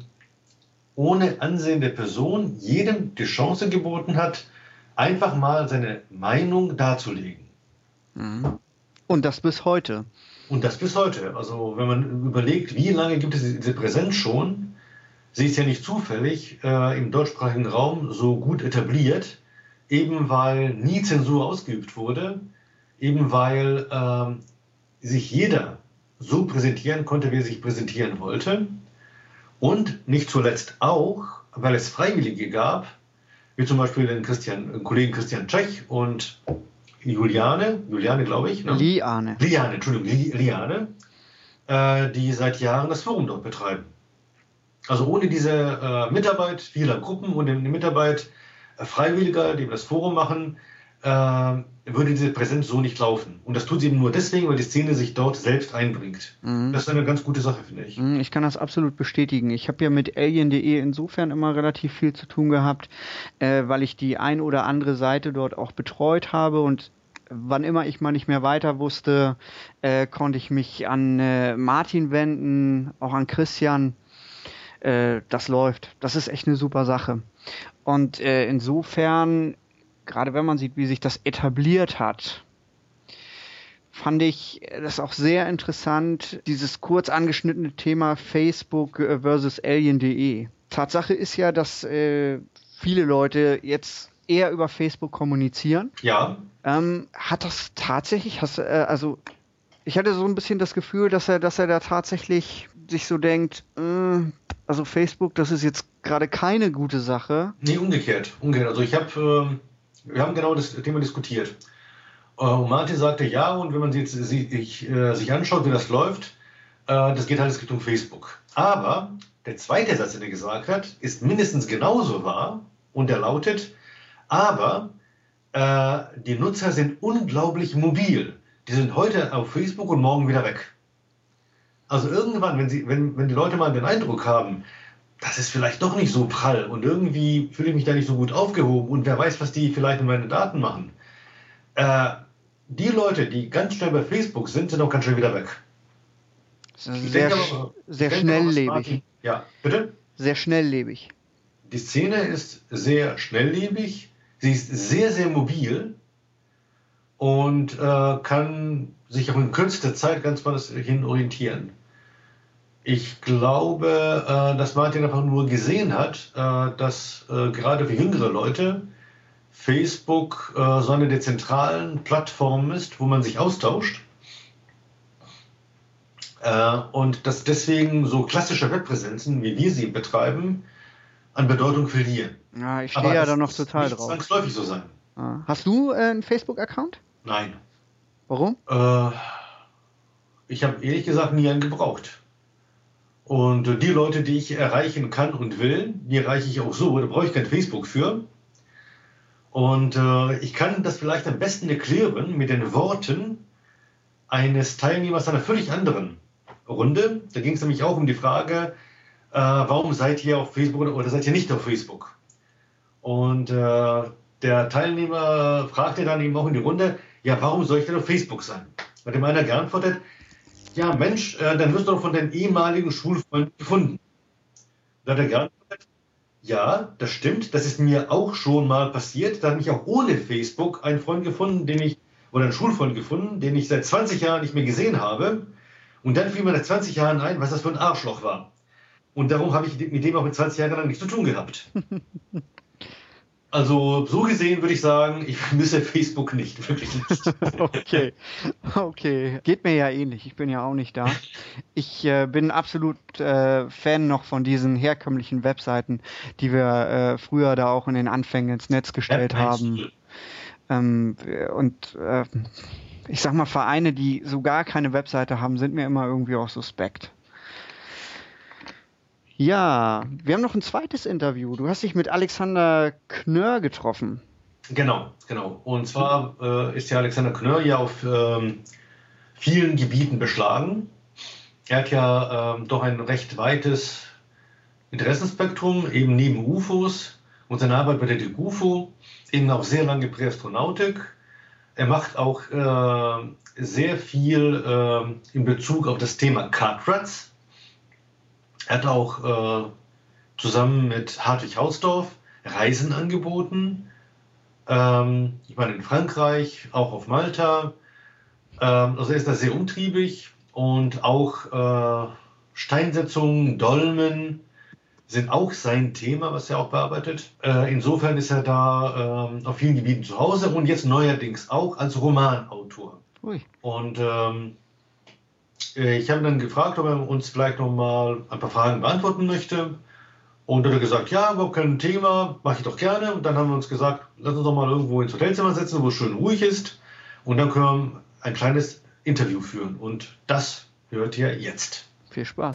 ohne Ansehen der Person jedem die Chance geboten hat, einfach mal seine Meinung darzulegen.
Mhm. Und das bis heute.
Und das bis heute. Also wenn man überlegt, wie lange gibt es diese Präsenz schon, sie ist ja nicht zufällig äh, im deutschsprachigen Raum so gut etabliert, eben weil nie Zensur ausgeübt wurde, eben weil äh, sich jeder so präsentieren konnte, wie er sich präsentieren wollte. Und nicht zuletzt auch, weil es Freiwillige gab, wie zum Beispiel den, Christian, den Kollegen Christian Tschech und Juliane, Juliane glaube ich. Ne?
Liane.
Liane, Entschuldigung, Liane, äh, die seit Jahren das Forum dort betreiben. Also ohne diese äh, Mitarbeit vieler Gruppen und die Mitarbeit äh, Freiwilliger, die das Forum machen, äh, würde diese Präsenz so nicht laufen. Und das tut sie eben nur deswegen, weil die Szene sich dort selbst einbringt. Mhm. Das ist eine ganz gute Sache, finde ich.
Ich kann das absolut bestätigen. Ich habe ja mit Alien punkt de insofern immer relativ viel zu tun gehabt, äh, weil ich die ein oder andere Seite dort auch betreut habe und wann immer ich mal nicht mehr weiter wusste, äh, konnte ich mich an äh, Martin wenden, auch an Christian. Äh, das läuft. Das ist echt eine super Sache. Und äh, insofern, gerade wenn man sieht, wie sich das etabliert hat, fand ich das auch sehr interessant, dieses kurz angeschnittene Thema Facebook versus Alien punkt de. Tatsache ist ja, dass äh, viele Leute jetzt eher über Facebook kommunizieren.
Ja.
Ähm, hat das tatsächlich, hast, äh, also ich hatte so ein bisschen das Gefühl, dass er, dass er da tatsächlich sich so denkt, äh, also Facebook, das ist jetzt gerade keine gute Sache.
Nee, umgekehrt. umgekehrt. Also ich habe, äh, wir haben genau das Thema diskutiert. Äh, und Martin sagte, ja, und wenn man sich, sich, äh, sich anschaut, wie das läuft, äh, das geht alles Richtung Facebook. Aber der zweite Satz, den er gesagt hat, ist mindestens genauso wahr und der lautet, aber äh, die Nutzer sind unglaublich mobil. Die sind heute auf Facebook und morgen wieder weg. Also irgendwann, wenn, sie, wenn, wenn die Leute mal den Eindruck haben, das ist vielleicht doch nicht so prall und irgendwie fühle ich mich da nicht so gut aufgehoben und wer weiß, was die vielleicht mit meinen Daten machen. Äh, die Leute, die ganz schnell bei Facebook sind, sind auch ganz schnell wieder weg.
Sehr, aber, sehr schnelllebig.
Ja, bitte?
Sehr schnelllebig.
Die Szene ist sehr schnelllebig, sie ist sehr, sehr mobil und äh, kann sich auch in kürzester Zeit ganz woanders hin orientieren. Ich glaube, äh, dass Martin einfach nur gesehen hat, äh, dass äh, gerade für jüngere Leute Facebook äh, so eine der zentralen Plattformen ist, wo man sich austauscht. Äh, und dass deswegen so klassische Webpräsenzen, wie wir sie betreiben, an Bedeutung verlieren.
Ja, ich stehe ja da noch total drauf.
Das muss zwangsläufig so sein.
Ah. Hast du äh, einen Facebook-Account?
Nein.
Warum?
Äh, ich habe ehrlich gesagt nie einen gebraucht. Und äh, die Leute, die ich erreichen kann und will, die erreiche ich auch so. Da brauche ich kein Facebook für. Und äh, ich kann das vielleicht am besten erklären mit den Worten eines Teilnehmers einer völlig anderen Runde. Da ging es nämlich auch um die Frage, äh, warum seid ihr auf Facebook oder, oder seid ihr nicht auf Facebook? Und äh, der Teilnehmer fragte dann eben auch in die Runde, ja, warum soll ich denn auf Facebook sein? Bei dem einer geantwortet, ja Mensch, äh, dann wirst du doch von deinen ehemaligen Schulfreunden gefunden. Da hat er geantwortet, ja, das stimmt, das ist mir auch schon mal passiert. Da hat mich auch ohne Facebook ein Freund gefunden, den ich, oder einen Schulfreund gefunden, den ich seit zwanzig Jahren nicht mehr gesehen habe. Und dann fiel mir nach zwanzig Jahren ein, was das für ein Arschloch war. Und darum habe ich mit dem auch mit zwanzig Jahren lang nichts zu tun gehabt. Also so gesehen würde ich sagen, ich vermisse Facebook nicht, wirklich nicht.
Okay, okay. Geht mir ja ähnlich, ich bin ja auch nicht da. Ich äh, bin absolut äh, Fan noch von diesen herkömmlichen Webseiten, die wir äh, früher da auch in den Anfängen ins Netz gestellt ja, haben. Ähm, und äh, ich sag mal, Vereine, die so gar keine Webseite haben, sind mir immer irgendwie auch suspekt. Ja, wir haben noch ein zweites Interview. Du hast dich mit Alexander Knörr getroffen.
Genau, genau. Und zwar äh, ist ja Alexander Knörr ja auf ähm, vielen Gebieten beschlagen. Er hat ja ähm, doch ein recht weites Interessenspektrum, eben neben U F Os und seine Arbeit bei der DGUFO, eben auch sehr lange Präastronautik. Er macht auch äh, sehr viel äh, in Bezug auf das Thema Kartratz. Er hat auch äh, zusammen mit Hartwig Hausdorff Reisen angeboten. Ähm, ich meine in Frankreich, auch auf Malta. Ähm, also er ist da sehr umtriebig und auch äh, Steinsetzungen, Dolmen sind auch sein Thema, was er auch bearbeitet. Äh, insofern ist er da äh, auf vielen Gebieten zu Hause und jetzt neuerdings auch als Romanautor. Ui. Und ähm, ich habe dann gefragt, ob er uns vielleicht noch mal ein paar Fragen beantworten möchte. Und er hat gesagt, ja, überhaupt kein Thema, mache ich doch gerne. Und dann haben wir uns gesagt, lass uns doch mal irgendwo ins Hotelzimmer setzen, wo es schön ruhig ist. Und dann können wir ein kleines Interview führen. Und das hört ihr jetzt.
Viel Spaß.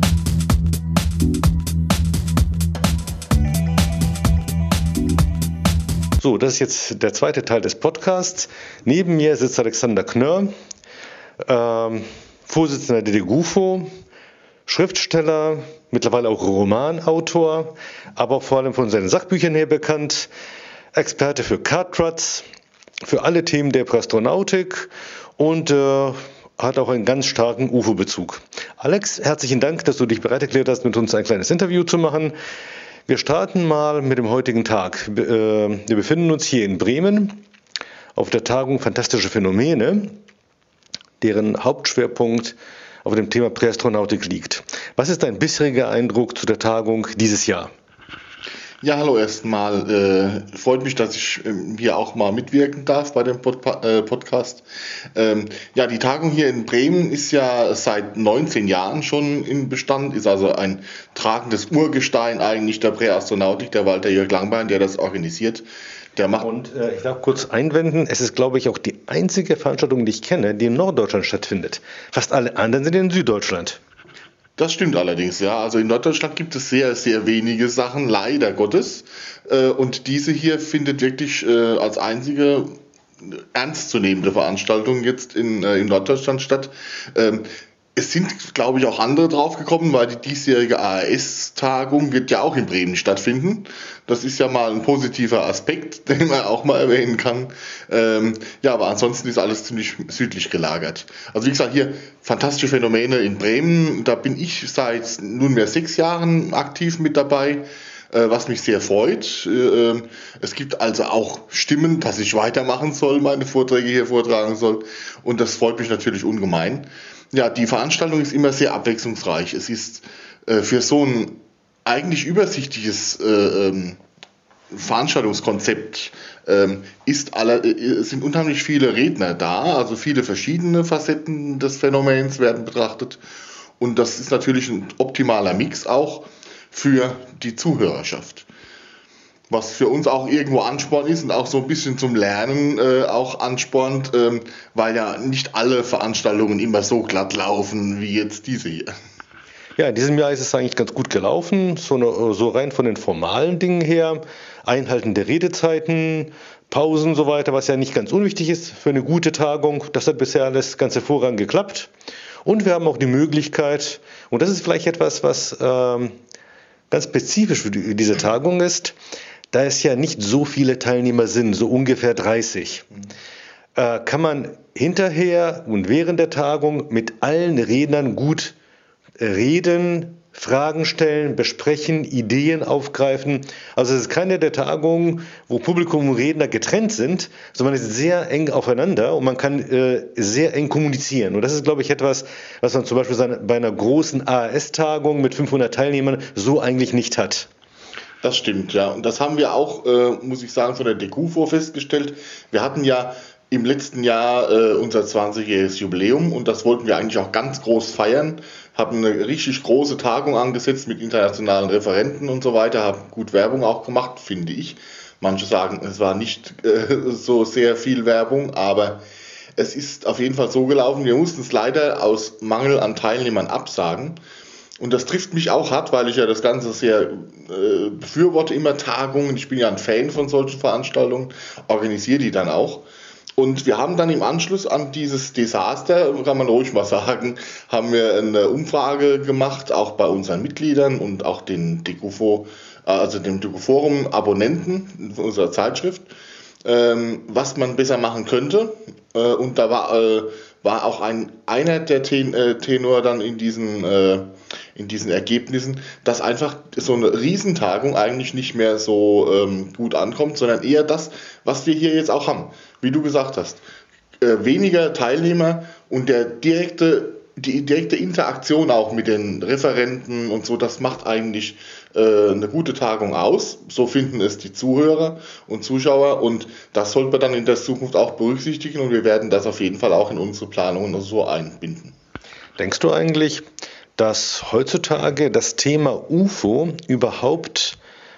So, das ist jetzt der zweite Teil des Podcasts. Neben mir sitzt Alexander Knörr. Ähm, Vorsitzender der DGUFO, Schriftsteller, mittlerweile auch Romanautor, aber auch vor allem von seinen Sachbüchern her bekannt, Experte für Kartratz, für alle Themen der Präastronautik und äh, hat auch einen ganz starken U F O-Bezug. Alex, herzlichen Dank, dass du dich bereit erklärt hast, mit uns ein kleines Interview zu machen. Wir starten mal mit dem heutigen Tag. Wir befinden uns hier in Bremen auf der Tagung Fantastische Phänomene, deren Hauptschwerpunkt auf dem Thema Präastronautik liegt. Was ist dein bisheriger Eindruck zu der Tagung dieses Jahr?
Ja, hallo erstmal. Äh, freut mich, dass ich ähm, hier auch mal mitwirken darf bei dem Pod- äh, Podcast. Ähm, ja, die Tagung hier in Bremen ist ja seit neunzehn Jahren schon in Bestand, ist also ein tragendes Urgestein eigentlich der Präastronautik, der Walter Jörg Langbein, der das organisiert. Der macht
Und äh, ich darf kurz einwenden, es ist, glaube ich, auch die einzige Veranstaltung, die ich kenne, die in Norddeutschland stattfindet. Fast alle anderen sind in Süddeutschland.
Das stimmt allerdings, ja. Also in Norddeutschland gibt es sehr, sehr wenige Sachen, leider Gottes. Und diese hier findet wirklich als einzige ernstzunehmende Veranstaltung jetzt in, in Norddeutschland statt. Es sind, glaube ich, auch andere draufgekommen, weil die diesjährige A R S-Tagung wird ja auch in Bremen stattfinden. Das ist ja mal ein positiver Aspekt, den man auch mal erwähnen kann. Ähm, ja, aber ansonsten ist alles ziemlich südlich gelagert. Also wie gesagt, hier fantastische Phänomene in Bremen. Da bin ich seit nunmehr sechs Jahren aktiv mit dabei. äh, was mich sehr freut. Äh, es gibt also auch Stimmen, dass ich weitermachen soll, meine Vorträge hier vortragen soll. Und das freut mich natürlich ungemein. Ja, die Veranstaltung ist immer sehr abwechslungsreich. Es ist äh, für so ein eigentlich übersichtliches äh, ähm, Veranstaltungskonzept ähm, ist alle, äh, sind unheimlich viele Redner da, also viele verschiedene Facetten des Phänomens werden betrachtet. Und das ist natürlich ein optimaler Mix auch für die Zuhörerschaft. Was für uns auch irgendwo Ansporn ist und auch so ein bisschen zum Lernen äh, auch anspornt, ähm, weil ja nicht alle Veranstaltungen immer so glatt laufen wie jetzt diese hier.
Ja, in diesem Jahr ist es eigentlich ganz gut gelaufen, so, eine, so rein von den formalen Dingen her, Einhalten der Redezeiten, Pausen und so weiter, was ja nicht ganz unwichtig ist für eine gute Tagung. Das hat bisher alles ganz hervorragend geklappt. Und wir haben auch die Möglichkeit, und das ist vielleicht etwas, was ähm, ganz spezifisch für die, diese Tagung ist, da es ja nicht so viele Teilnehmer sind, so ungefähr dreißig, äh, kann man hinterher und während der Tagung mit allen Rednern gut reden, Fragen stellen, besprechen, Ideen aufgreifen. Also es ist keine der Tagungen, wo Publikum und Redner getrennt sind, sondern man ist sehr eng aufeinander und man kann äh, sehr eng kommunizieren. Und das ist, glaube ich, etwas, was man zum Beispiel bei einer großen A A S-Tagung mit fünfhundert Teilnehmern so eigentlich nicht hat.
Das stimmt, ja. Und das haben wir auch, äh, muss ich sagen, von der DEGUFO festgestellt. Wir hatten ja im letzten Jahr äh, unser zwanzigjähriges Jubiläum und das wollten wir eigentlich auch ganz groß feiern. Haben eine richtig große Tagung angesetzt mit internationalen Referenten und so weiter, haben gut Werbung auch gemacht, finde ich. Manche sagen, es war nicht äh, so sehr viel Werbung, aber es ist auf jeden Fall so gelaufen. Wir mussten es leider aus Mangel an Teilnehmern absagen. Und das trifft mich auch hart, weil ich ja das Ganze sehr äh, befürworte, immer Tagungen. Ich bin ja ein Fan von solchen Veranstaltungen, organisiere die dann auch. Und wir haben dann im Anschluss an dieses Desaster, kann man ruhig mal sagen, haben wir eine Umfrage gemacht, auch bei unseren Mitgliedern und auch den DEGUFO, also dem DEGUForum-Abonnenten unserer Zeitschrift, ähm, was man besser machen könnte. Äh, und da war, äh, war auch ein, einer der Ten, äh, Tenor dann in diesen, äh, in diesen Ergebnissen, dass einfach so eine Riesentagung eigentlich nicht mehr so ähm, gut ankommt, sondern eher das, was wir hier jetzt auch haben. Wie du gesagt hast, äh, weniger Teilnehmer und der direkte, die direkte Interaktion auch mit den Referenten und so, das macht eigentlich äh, eine gute Tagung aus. So finden es die Zuhörer und Zuschauer und das sollten wir dann in der Zukunft auch berücksichtigen und wir werden das auf jeden Fall auch in unsere Planungen so einbinden.
Denkst du eigentlich, dass heutzutage das Thema U F O überhaupt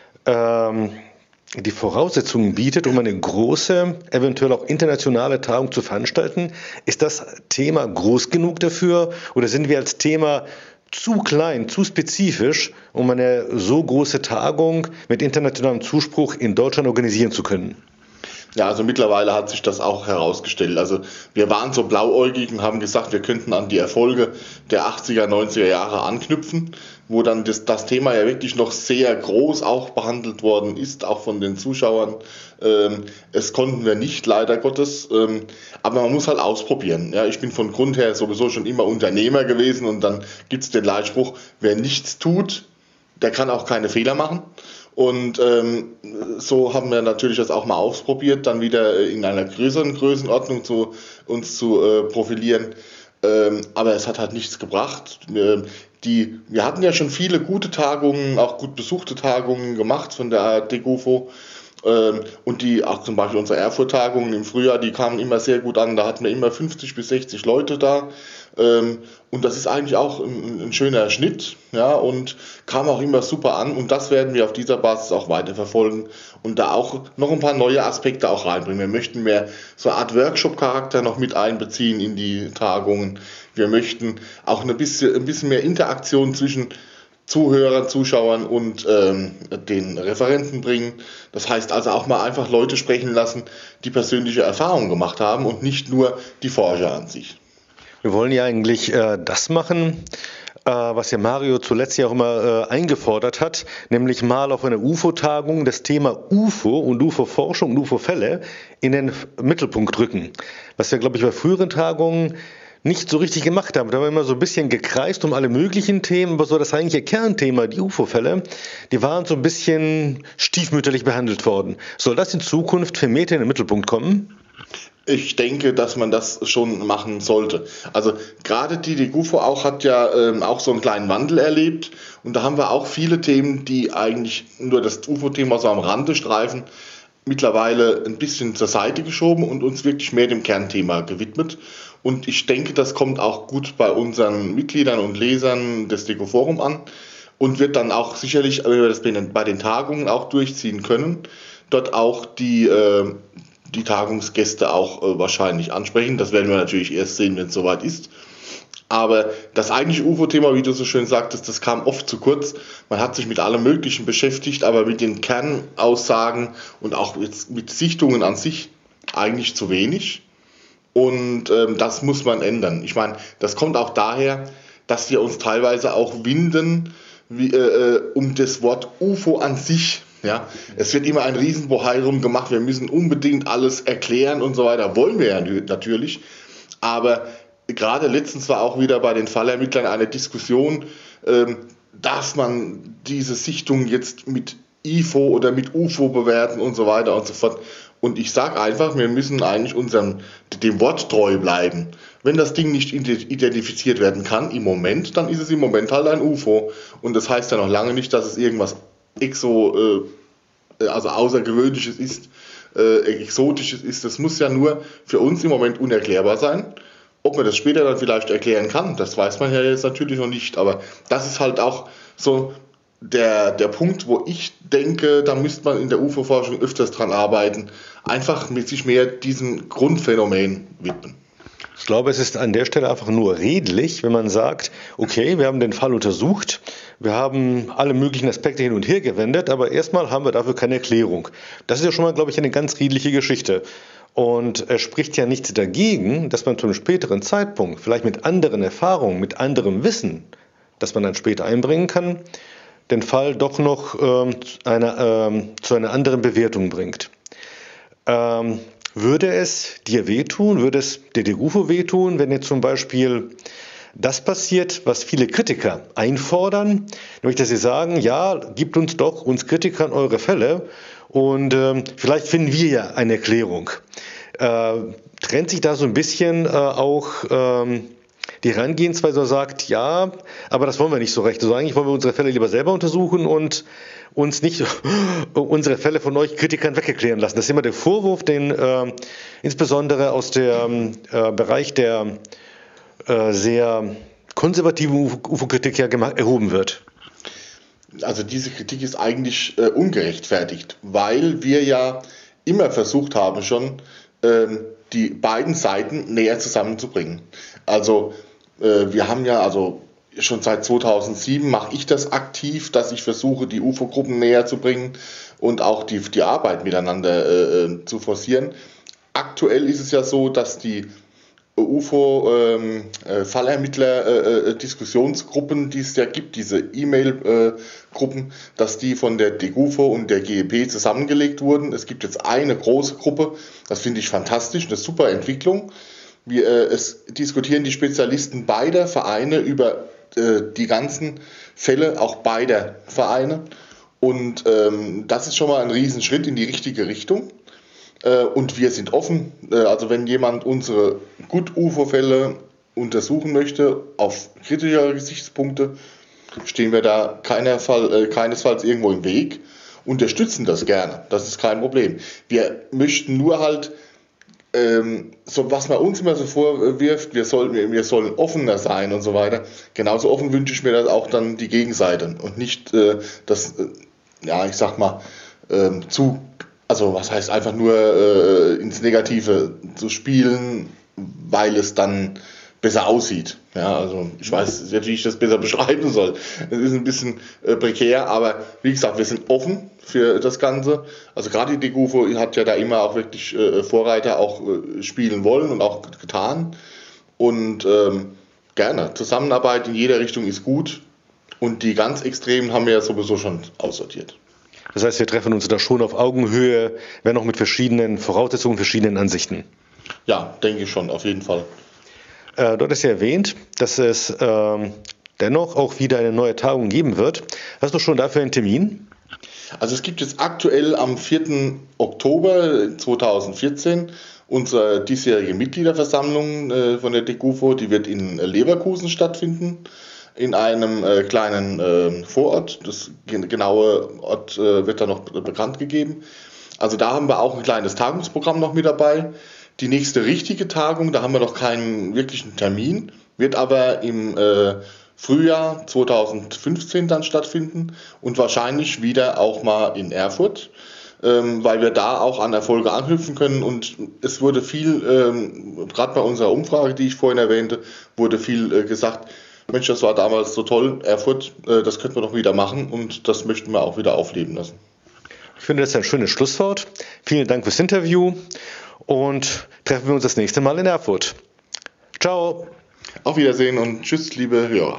ähm, die Voraussetzungen bietet, um eine große, eventuell auch internationale Tagung zu veranstalten? Ist das Thema groß genug dafür oder sind wir als Thema zu klein, zu spezifisch, um eine so große Tagung mit internationalem Zuspruch in Deutschland organisieren zu können?
Ja, also mittlerweile hat sich das auch herausgestellt. Also wir waren so blauäugig und haben gesagt, wir könnten an die Erfolge der achtziger, neunziger Jahre anknüpfen, wo dann das, das Thema ja wirklich noch sehr groß auch behandelt worden ist, auch von den Zuschauern. Ähm, es konnten wir nicht, leider Gottes, ähm, aber man muss halt ausprobieren. Ja, ich bin von Grund her sowieso schon immer Unternehmer gewesen und dann gibt es den Leitspruch, wer nichts tut, der kann auch keine Fehler machen. Und ähm, so haben wir natürlich das auch mal ausprobiert, dann wieder in einer größeren Größenordnung zu, uns zu äh, profilieren. Ähm, aber es hat halt nichts gebracht. Ähm, die, wir hatten ja schon viele gute Tagungen, auch gut besuchte Tagungen gemacht von der DEGUFO. Ähm, und die, auch zum Beispiel unsere Erfurt-Tagungen im Frühjahr, die kamen immer sehr gut an. Da hatten wir immer fünfzig bis sechzig Leute da. Ähm, und das ist eigentlich auch ein, ein schöner Schnitt, ja, und kam auch immer super an. Und das werden wir auf dieser Basis auch weiterverfolgen und da auch noch ein paar neue Aspekte auch reinbringen. Wir möchten mehr so eine Art Workshop-Charakter noch mit einbeziehen in die Tagungen. Wir möchten auch ein bisschen, ein bisschen mehr Interaktion zwischen Zuhörern, Zuschauern und ähm, den Referenten bringen. Das heißt also auch mal einfach Leute sprechen lassen, die persönliche Erfahrungen gemacht haben und nicht nur die Forscher an sich.
Wir wollen ja eigentlich äh, das machen, äh, was ja Mario zuletzt ja auch immer äh, eingefordert hat, nämlich mal auf einer U F O-Tagung das Thema U F O und U F O-Forschung und U F O-Fälle in den Mittelpunkt rücken. Was wir, glaube ich, bei früheren Tagungen nicht so richtig gemacht haben. Da haben wir immer so ein bisschen gekreist um alle möglichen Themen, aber so das eigentliche Kernthema, die U F O-Fälle, die waren so ein bisschen stiefmütterlich behandelt worden. Soll das in Zukunft vermehrt in den Mittelpunkt kommen?
Ich denke, dass man das schon machen sollte. Also gerade die D G U F O auch hat ja ähm, auch so einen kleinen Wandel erlebt und da haben wir auch viele Themen, die eigentlich nur das U F O-Thema so am Rande streifen, mittlerweile ein bisschen zur Seite geschoben und uns wirklich mehr dem Kernthema gewidmet. Und ich denke, das kommt auch gut bei unseren Mitgliedern und Lesern des D G U Forum an und wird dann auch sicherlich, wenn wir das bei den Tagungen auch durchziehen können, dort auch die, äh, die Tagungsgäste auch äh, wahrscheinlich ansprechen. Das werden wir natürlich erst sehen, wenn es soweit ist. Aber das eigentliche U F O-Thema, wie du so schön sagtest, das kam oft zu kurz. Man hat sich mit allem Möglichen beschäftigt, aber mit den Kernaussagen und auch jetzt mit Sichtungen an sich eigentlich zu wenig. Und ähm, das muss man ändern. Ich meine, das kommt auch daher, dass wir uns teilweise auch winden wie, äh, um das Wort U F O an sich. Ja? Es wird immer ein Riesenbohai rum gemacht, wir müssen unbedingt alles erklären und so weiter. Wollen wir ja natürlich. Aber gerade letztens war auch wieder bei den Fallermittlern eine Diskussion, ähm, darf man diese Sichtung jetzt mit I F O oder mit U F O bewerten und so weiter und so fort. Und ich sage einfach, wir müssen eigentlich unserem, dem Wort treu bleiben. Wenn das Ding nicht identifiziert werden kann im Moment, dann ist es im Moment halt ein U F O. Und das heißt ja noch lange nicht, dass es irgendwas exo, äh, also Außergewöhnliches ist, äh, Exotisches ist. Das muss ja nur für uns im Moment unerklärbar sein. Ob man das später dann vielleicht erklären kann, das weiß man ja jetzt natürlich noch nicht. Aber das ist halt auch so der, der Punkt, wo ich denke, da müsste man in der U F O-Forschung öfters dran arbeiten, einfach mit sich mehr diesem Grundphänomen widmen.
Ich glaube, es ist an der Stelle einfach nur redlich, wenn man sagt, okay, wir haben den Fall untersucht, wir haben alle möglichen Aspekte hin und her gewendet, aber erstmal haben wir dafür keine Erklärung. Das ist ja schon mal, glaube ich, eine ganz redliche Geschichte. Und es spricht ja nichts dagegen, dass man zu einem späteren Zeitpunkt, vielleicht mit anderen Erfahrungen, mit anderem Wissen, das man dann später einbringen kann, den Fall doch noch ähm, eine, ähm, zu einer anderen Bewertung bringt. Ähm, würde es dir wehtun, würde es der D G U F O wehtun, wenn jetzt zum Beispiel das passiert, was viele Kritiker einfordern, nämlich dass sie sagen, ja, gibt uns doch, uns Kritikern, eure Fälle und ähm, vielleicht finden wir ja eine Erklärung. Äh, trennt sich da so ein bisschen äh, auch ähm, die Herangehensweise, sagt, ja, aber das wollen wir nicht so recht. Also eigentlich wollen wir unsere Fälle lieber selber untersuchen und uns nicht unsere Fälle von euch Kritikern wegerklären lassen. Das ist immer der Vorwurf, den äh, insbesondere aus dem äh, Bereich der äh, sehr konservativen U F O-Kritik ja erhoben wird.
Also diese Kritik ist eigentlich äh, ungerechtfertigt, weil wir ja immer versucht haben schon, ähm, die beiden Seiten näher zusammenzubringen. Also äh, wir haben ja, also schon seit zweitausendsieben mache ich das aktiv, dass ich versuche, die U F O-Gruppen näher zu bringen und auch die, die Arbeit miteinander äh, zu forcieren. Aktuell ist es ja so, dass die U F O-Fallermittler-Diskussionsgruppen, ähm, äh, die es ja gibt, diese E-Mail-Gruppen, äh, dass die von der D G U F O und der G E P zusammengelegt wurden. Es gibt jetzt eine große Gruppe, das finde ich fantastisch, eine super Entwicklung. Wir, äh, es diskutieren die Spezialisten beider Vereine über äh, die ganzen Fälle, auch beider Vereine. Und ähm, das ist schon mal ein Riesenschritt in die richtige Richtung. Und wir sind offen, also wenn jemand unsere Gut-U F O-Fälle untersuchen möchte, auf kritischere Gesichtspunkte, stehen wir da keinerfall, keinesfalls irgendwo im Weg, unterstützen das gerne, das ist kein Problem. Wir möchten nur halt, ähm, so was man uns immer so vorwirft, wir sollen, wir sollen offener sein und so weiter, genauso offen wünsche ich mir das auch dann die Gegenseite und nicht äh, das, äh, ja ich sag mal, äh, zu Also was heißt einfach nur äh, ins Negative zu spielen, weil es dann besser aussieht. Ja, also ich weiß nicht, wie ich das besser beschreiben soll. Es ist ein bisschen äh, prekär, aber wie gesagt, wir sind offen für das Ganze. Also gerade die D G U F O hat ja da immer auch wirklich äh, Vorreiter auch äh, spielen wollen und auch getan. Und ähm, gerne, Zusammenarbeit in jeder Richtung ist gut. Und die ganz Extremen haben wir ja sowieso schon aussortiert.
Das heißt, wir treffen uns da schon auf Augenhöhe, wenn auch mit verschiedenen Voraussetzungen, verschiedenen Ansichten.
Ja, denke ich schon, auf jeden Fall.
Äh, dort ist ja erwähnt, dass es ähm, dennoch auch wieder eine neue Tagung geben wird. Hast du schon dafür einen Termin?
Also es gibt jetzt aktuell am vierten Oktober zweitausendvierzehn unsere diesjährige Mitgliederversammlung äh, von der DEGUFO, die wird in Leverkusen stattfinden, in einem äh, kleinen äh, Vorort. Das genaue Ort äh, wird dann noch bekannt gegeben. Also da haben wir auch ein kleines Tagungsprogramm noch mit dabei. Die nächste richtige Tagung, da haben wir noch keinen wirklichen Termin, wird aber im äh, Frühjahr zweitausendfünfzehn dann stattfinden und wahrscheinlich wieder auch mal in Erfurt, ähm, weil wir da auch an Erfolge anknüpfen können. Und es wurde viel, ähm, gerade bei unserer Umfrage, die ich vorhin erwähnte, wurde viel äh, gesagt, Mensch, das war damals so toll, Erfurt, äh, das könnten wir doch wieder machen und das möchten wir auch wieder aufleben lassen.
Ich finde, das ist ein schönes Schlusswort. Vielen Dank fürs Interview und treffen wir uns das nächste Mal in Erfurt. Ciao.
Auf Wiedersehen und tschüss, liebe Hörer.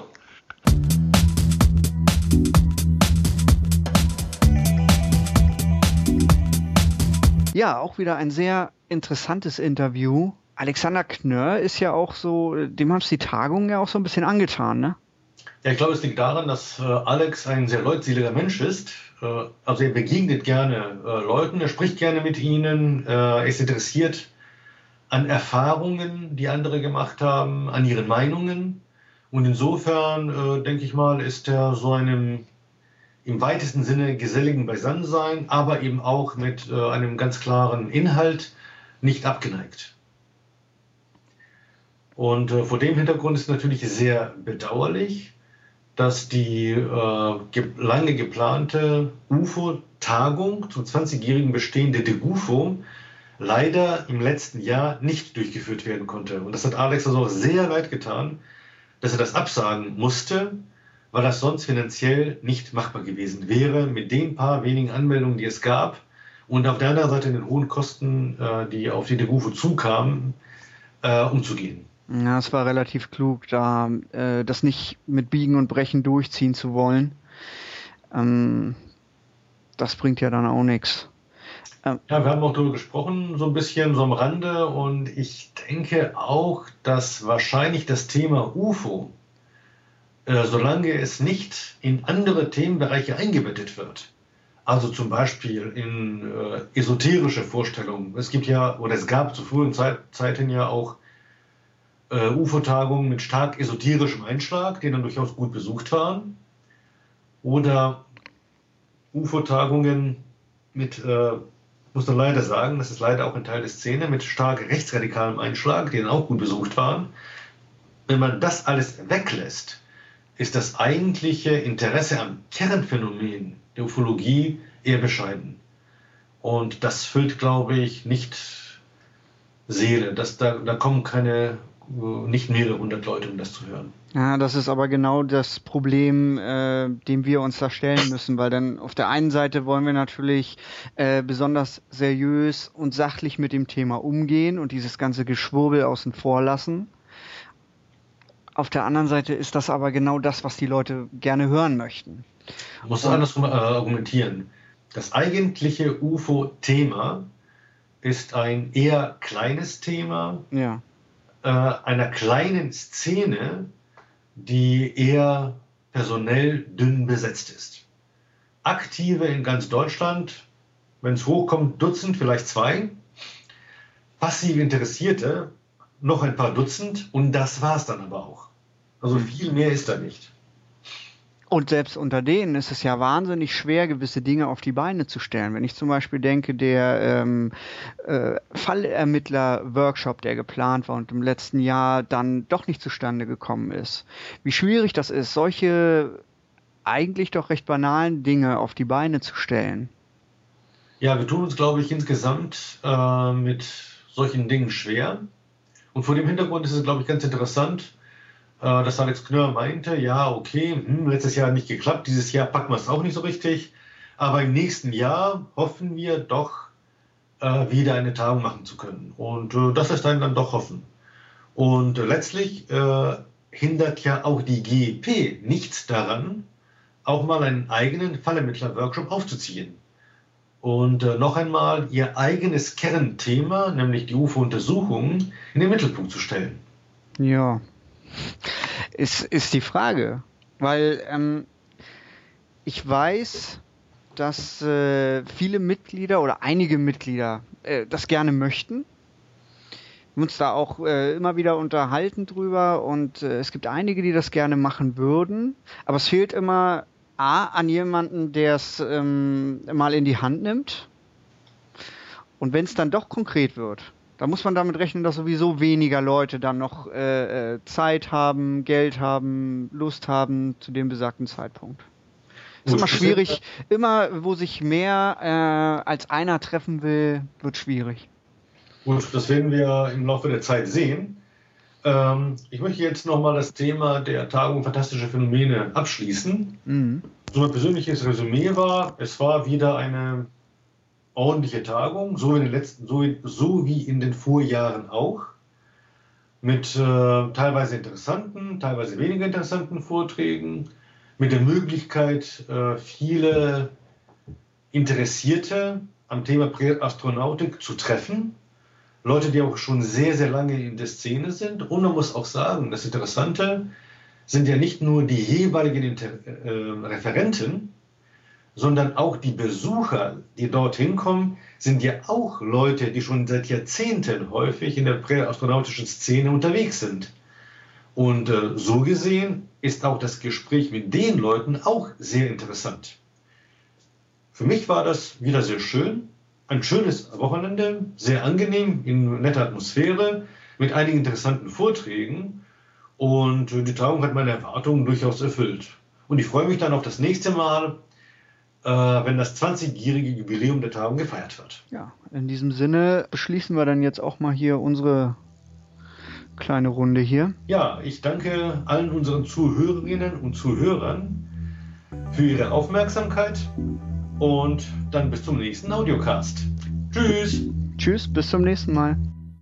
Ja, auch wieder ein sehr interessantes Interview. Alexander Knörr ist ja auch so, dem haben es die Tagung ja auch so ein bisschen angetan, ne?
Ja, ich glaube, es liegt daran, dass äh, Alex ein sehr leutseliger Mensch ist. Äh, also er begegnet gerne äh, Leuten, er spricht gerne mit ihnen, äh, er ist interessiert an Erfahrungen, die andere gemacht haben, an ihren Meinungen. Und insofern, äh, denke ich mal, ist er so einem im weitesten Sinne geselligen Beisammensein, aber eben auch mit äh, einem ganz klaren Inhalt nicht abgeneigt. Und äh, vor dem Hintergrund ist natürlich sehr bedauerlich, dass die äh, ge lange geplante U F O-Tagung zum zwanzigjährigen Bestehen der DEGUFO leider im letzten Jahr nicht durchgeführt werden konnte. Und das hat Alex also auch sehr leid getan, dass er das absagen musste, weil das sonst finanziell nicht machbar gewesen wäre, mit den paar wenigen Anmeldungen, die es gab, und auf der anderen Seite den hohen Kosten, äh, die auf die DEGUFO zukamen, äh, umzugehen.
Ja, es war relativ klug, da äh, das nicht mit Biegen und Brechen durchziehen zu wollen. Ähm, das bringt ja dann auch nichts.
Ähm, ja, wir haben auch darüber gesprochen, so ein bisschen so am Rande, und ich denke auch, dass wahrscheinlich das Thema U F O, äh, solange es nicht in andere Themenbereiche eingebettet wird, also zum Beispiel in äh, esoterische Vorstellungen, es gibt ja, oder es gab zu früheren Zeit, Zeiten ja auch U F O-Tagungen mit stark esoterischem Einschlag, die dann durchaus gut besucht waren. Oder U F O-Tagungen mit, äh, muss man leider sagen, das ist leider auch ein Teil der Szene, mit stark rechtsradikalem Einschlag, die dann auch gut besucht waren. Wenn man das alles weglässt, ist das eigentliche Interesse am Kernphänomen der Ufologie eher bescheiden. Und das füllt, glaube ich, nicht Seele. Das, da, da kommen keine nicht mehrere hundert Leute, um das zu hören.
Ja, das ist aber genau das Problem, äh, dem wir uns da stellen müssen, weil dann auf der einen Seite wollen wir natürlich äh, besonders seriös und sachlich mit dem Thema umgehen und dieses ganze Geschwurbel außen vor lassen. Auf der anderen Seite ist das aber genau das, was die Leute gerne hören möchten.
Ich muss andersrum äh, argumentieren. Das eigentliche U F O-Thema ist ein eher kleines Thema,
ja.
einer kleinen Szene, die eher personell dünn besetzt ist. Aktive in ganz Deutschland, wenn es hochkommt, Dutzend, vielleicht zwei. Passiv Interessierte, noch ein paar Dutzend, und das war es dann aber auch. Also viel mehr ist da nicht.
Und selbst unter denen ist es ja wahnsinnig schwer, gewisse Dinge auf die Beine zu stellen. Wenn ich zum Beispiel denke, der ähm, äh, Fallermittler-Workshop, der geplant war und im letzten Jahr dann doch nicht zustande gekommen ist, wie schwierig das ist, solche eigentlich doch recht banalen Dinge auf die Beine zu stellen.
Ja, wir tun uns, glaube ich, insgesamt äh, mit solchen Dingen schwer. Und vor dem Hintergrund ist es, glaube ich, ganz interessant, dass Alex Knörr meinte, ja, okay, hm, letztes Jahr hat nicht geklappt, dieses Jahr packen wir es auch nicht so richtig, aber im nächsten Jahr hoffen wir doch, äh, wieder eine Tagung machen zu können. Und äh, das ist dann, dann doch Hoffen. Und äh, letztlich äh, hindert ja auch die G E P nichts daran, auch mal einen eigenen Fallermittler-Workshop aufzuziehen. Und äh, noch einmal ihr eigenes Kernthema, nämlich die U F O-Untersuchungen, in den Mittelpunkt zu stellen.
Ja, ist, ist die Frage, weil ähm, ich weiß, dass äh, viele Mitglieder oder einige Mitglieder äh, das gerne möchten. Wir haben uns da auch äh, immer wieder unterhalten drüber und äh, es gibt einige, die das gerne machen würden, aber es fehlt immer A, an jemanden, der es ähm, mal in die Hand nimmt, und wenn es dann doch konkret wird, da muss man damit rechnen, dass sowieso weniger Leute dann noch äh, Zeit haben, Geld haben, Lust haben zu dem besagten Zeitpunkt. Ist immer schwierig. Immer, wo sich mehr äh, als einer treffen will, wird schwierig.
Gut, das werden wir im Laufe der Zeit sehen. Ähm, ich möchte jetzt nochmal das Thema der Tagung Fantastische Phänomene abschließen. Mhm. So mein persönliches Resümee war, es war wieder eine ordentliche Tagung, so wie in den letzten, so, so wie in den Vorjahren auch, mit äh, teilweise interessanten, teilweise weniger interessanten Vorträgen, mit der Möglichkeit, äh, viele Interessierte am Thema Präastronautik zu treffen, Leute, die auch schon sehr, sehr lange in der Szene sind. Und man muss auch sagen, das Interessante sind ja nicht nur die jeweiligen Inter- äh, Referenten, sondern auch die Besucher, die dorthin kommen, sind ja auch Leute, die schon seit Jahrzehnten häufig in der präastronautischen Szene unterwegs sind. Und äh, so gesehen ist auch das Gespräch mit den Leuten auch sehr interessant. Für mich war das wieder sehr schön, ein schönes Wochenende, sehr angenehm, in netter Atmosphäre, mit einigen interessanten Vorträgen, und äh, die Tagung hat meine Erwartungen durchaus erfüllt. Und ich freue mich dann auf das nächste Mal, wenn das zwanzigjährige Jubiläum der Tagung gefeiert wird.
Ja, in diesem Sinne beschließen wir dann jetzt auch mal hier unsere kleine Runde hier.
Ja, ich danke allen unseren Zuhörerinnen und Zuhörern für ihre Aufmerksamkeit und dann bis zum nächsten Audiocast. Tschüss!
Tschüss, bis zum nächsten Mal.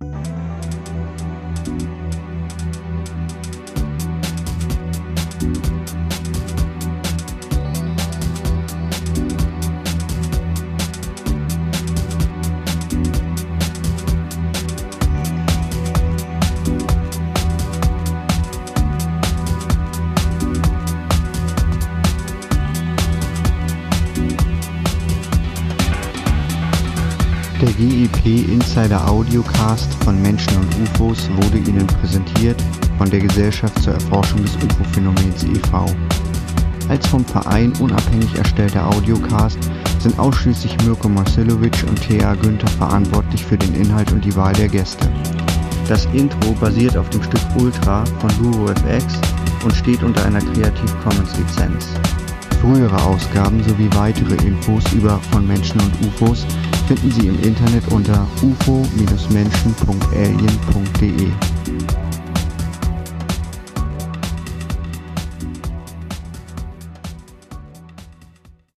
Der G I P Insider Audiocast von Menschen und U F Os wurde Ihnen präsentiert von der Gesellschaft zur Erforschung des U F O-Phänomens e V Als vom Verein unabhängig erstellter Audiocast sind ausschließlich Mirko Marcelovic und Thea Günther verantwortlich für den Inhalt und die Wahl der Gäste. Das Intro basiert auf dem Stück Ultra von Guru F X und steht unter einer Creative Commons Lizenz. Frühere Ausgaben sowie weitere Infos über von Menschen und U F Os finden Sie im Internet unter ufo Menschen punkt alien punkt de.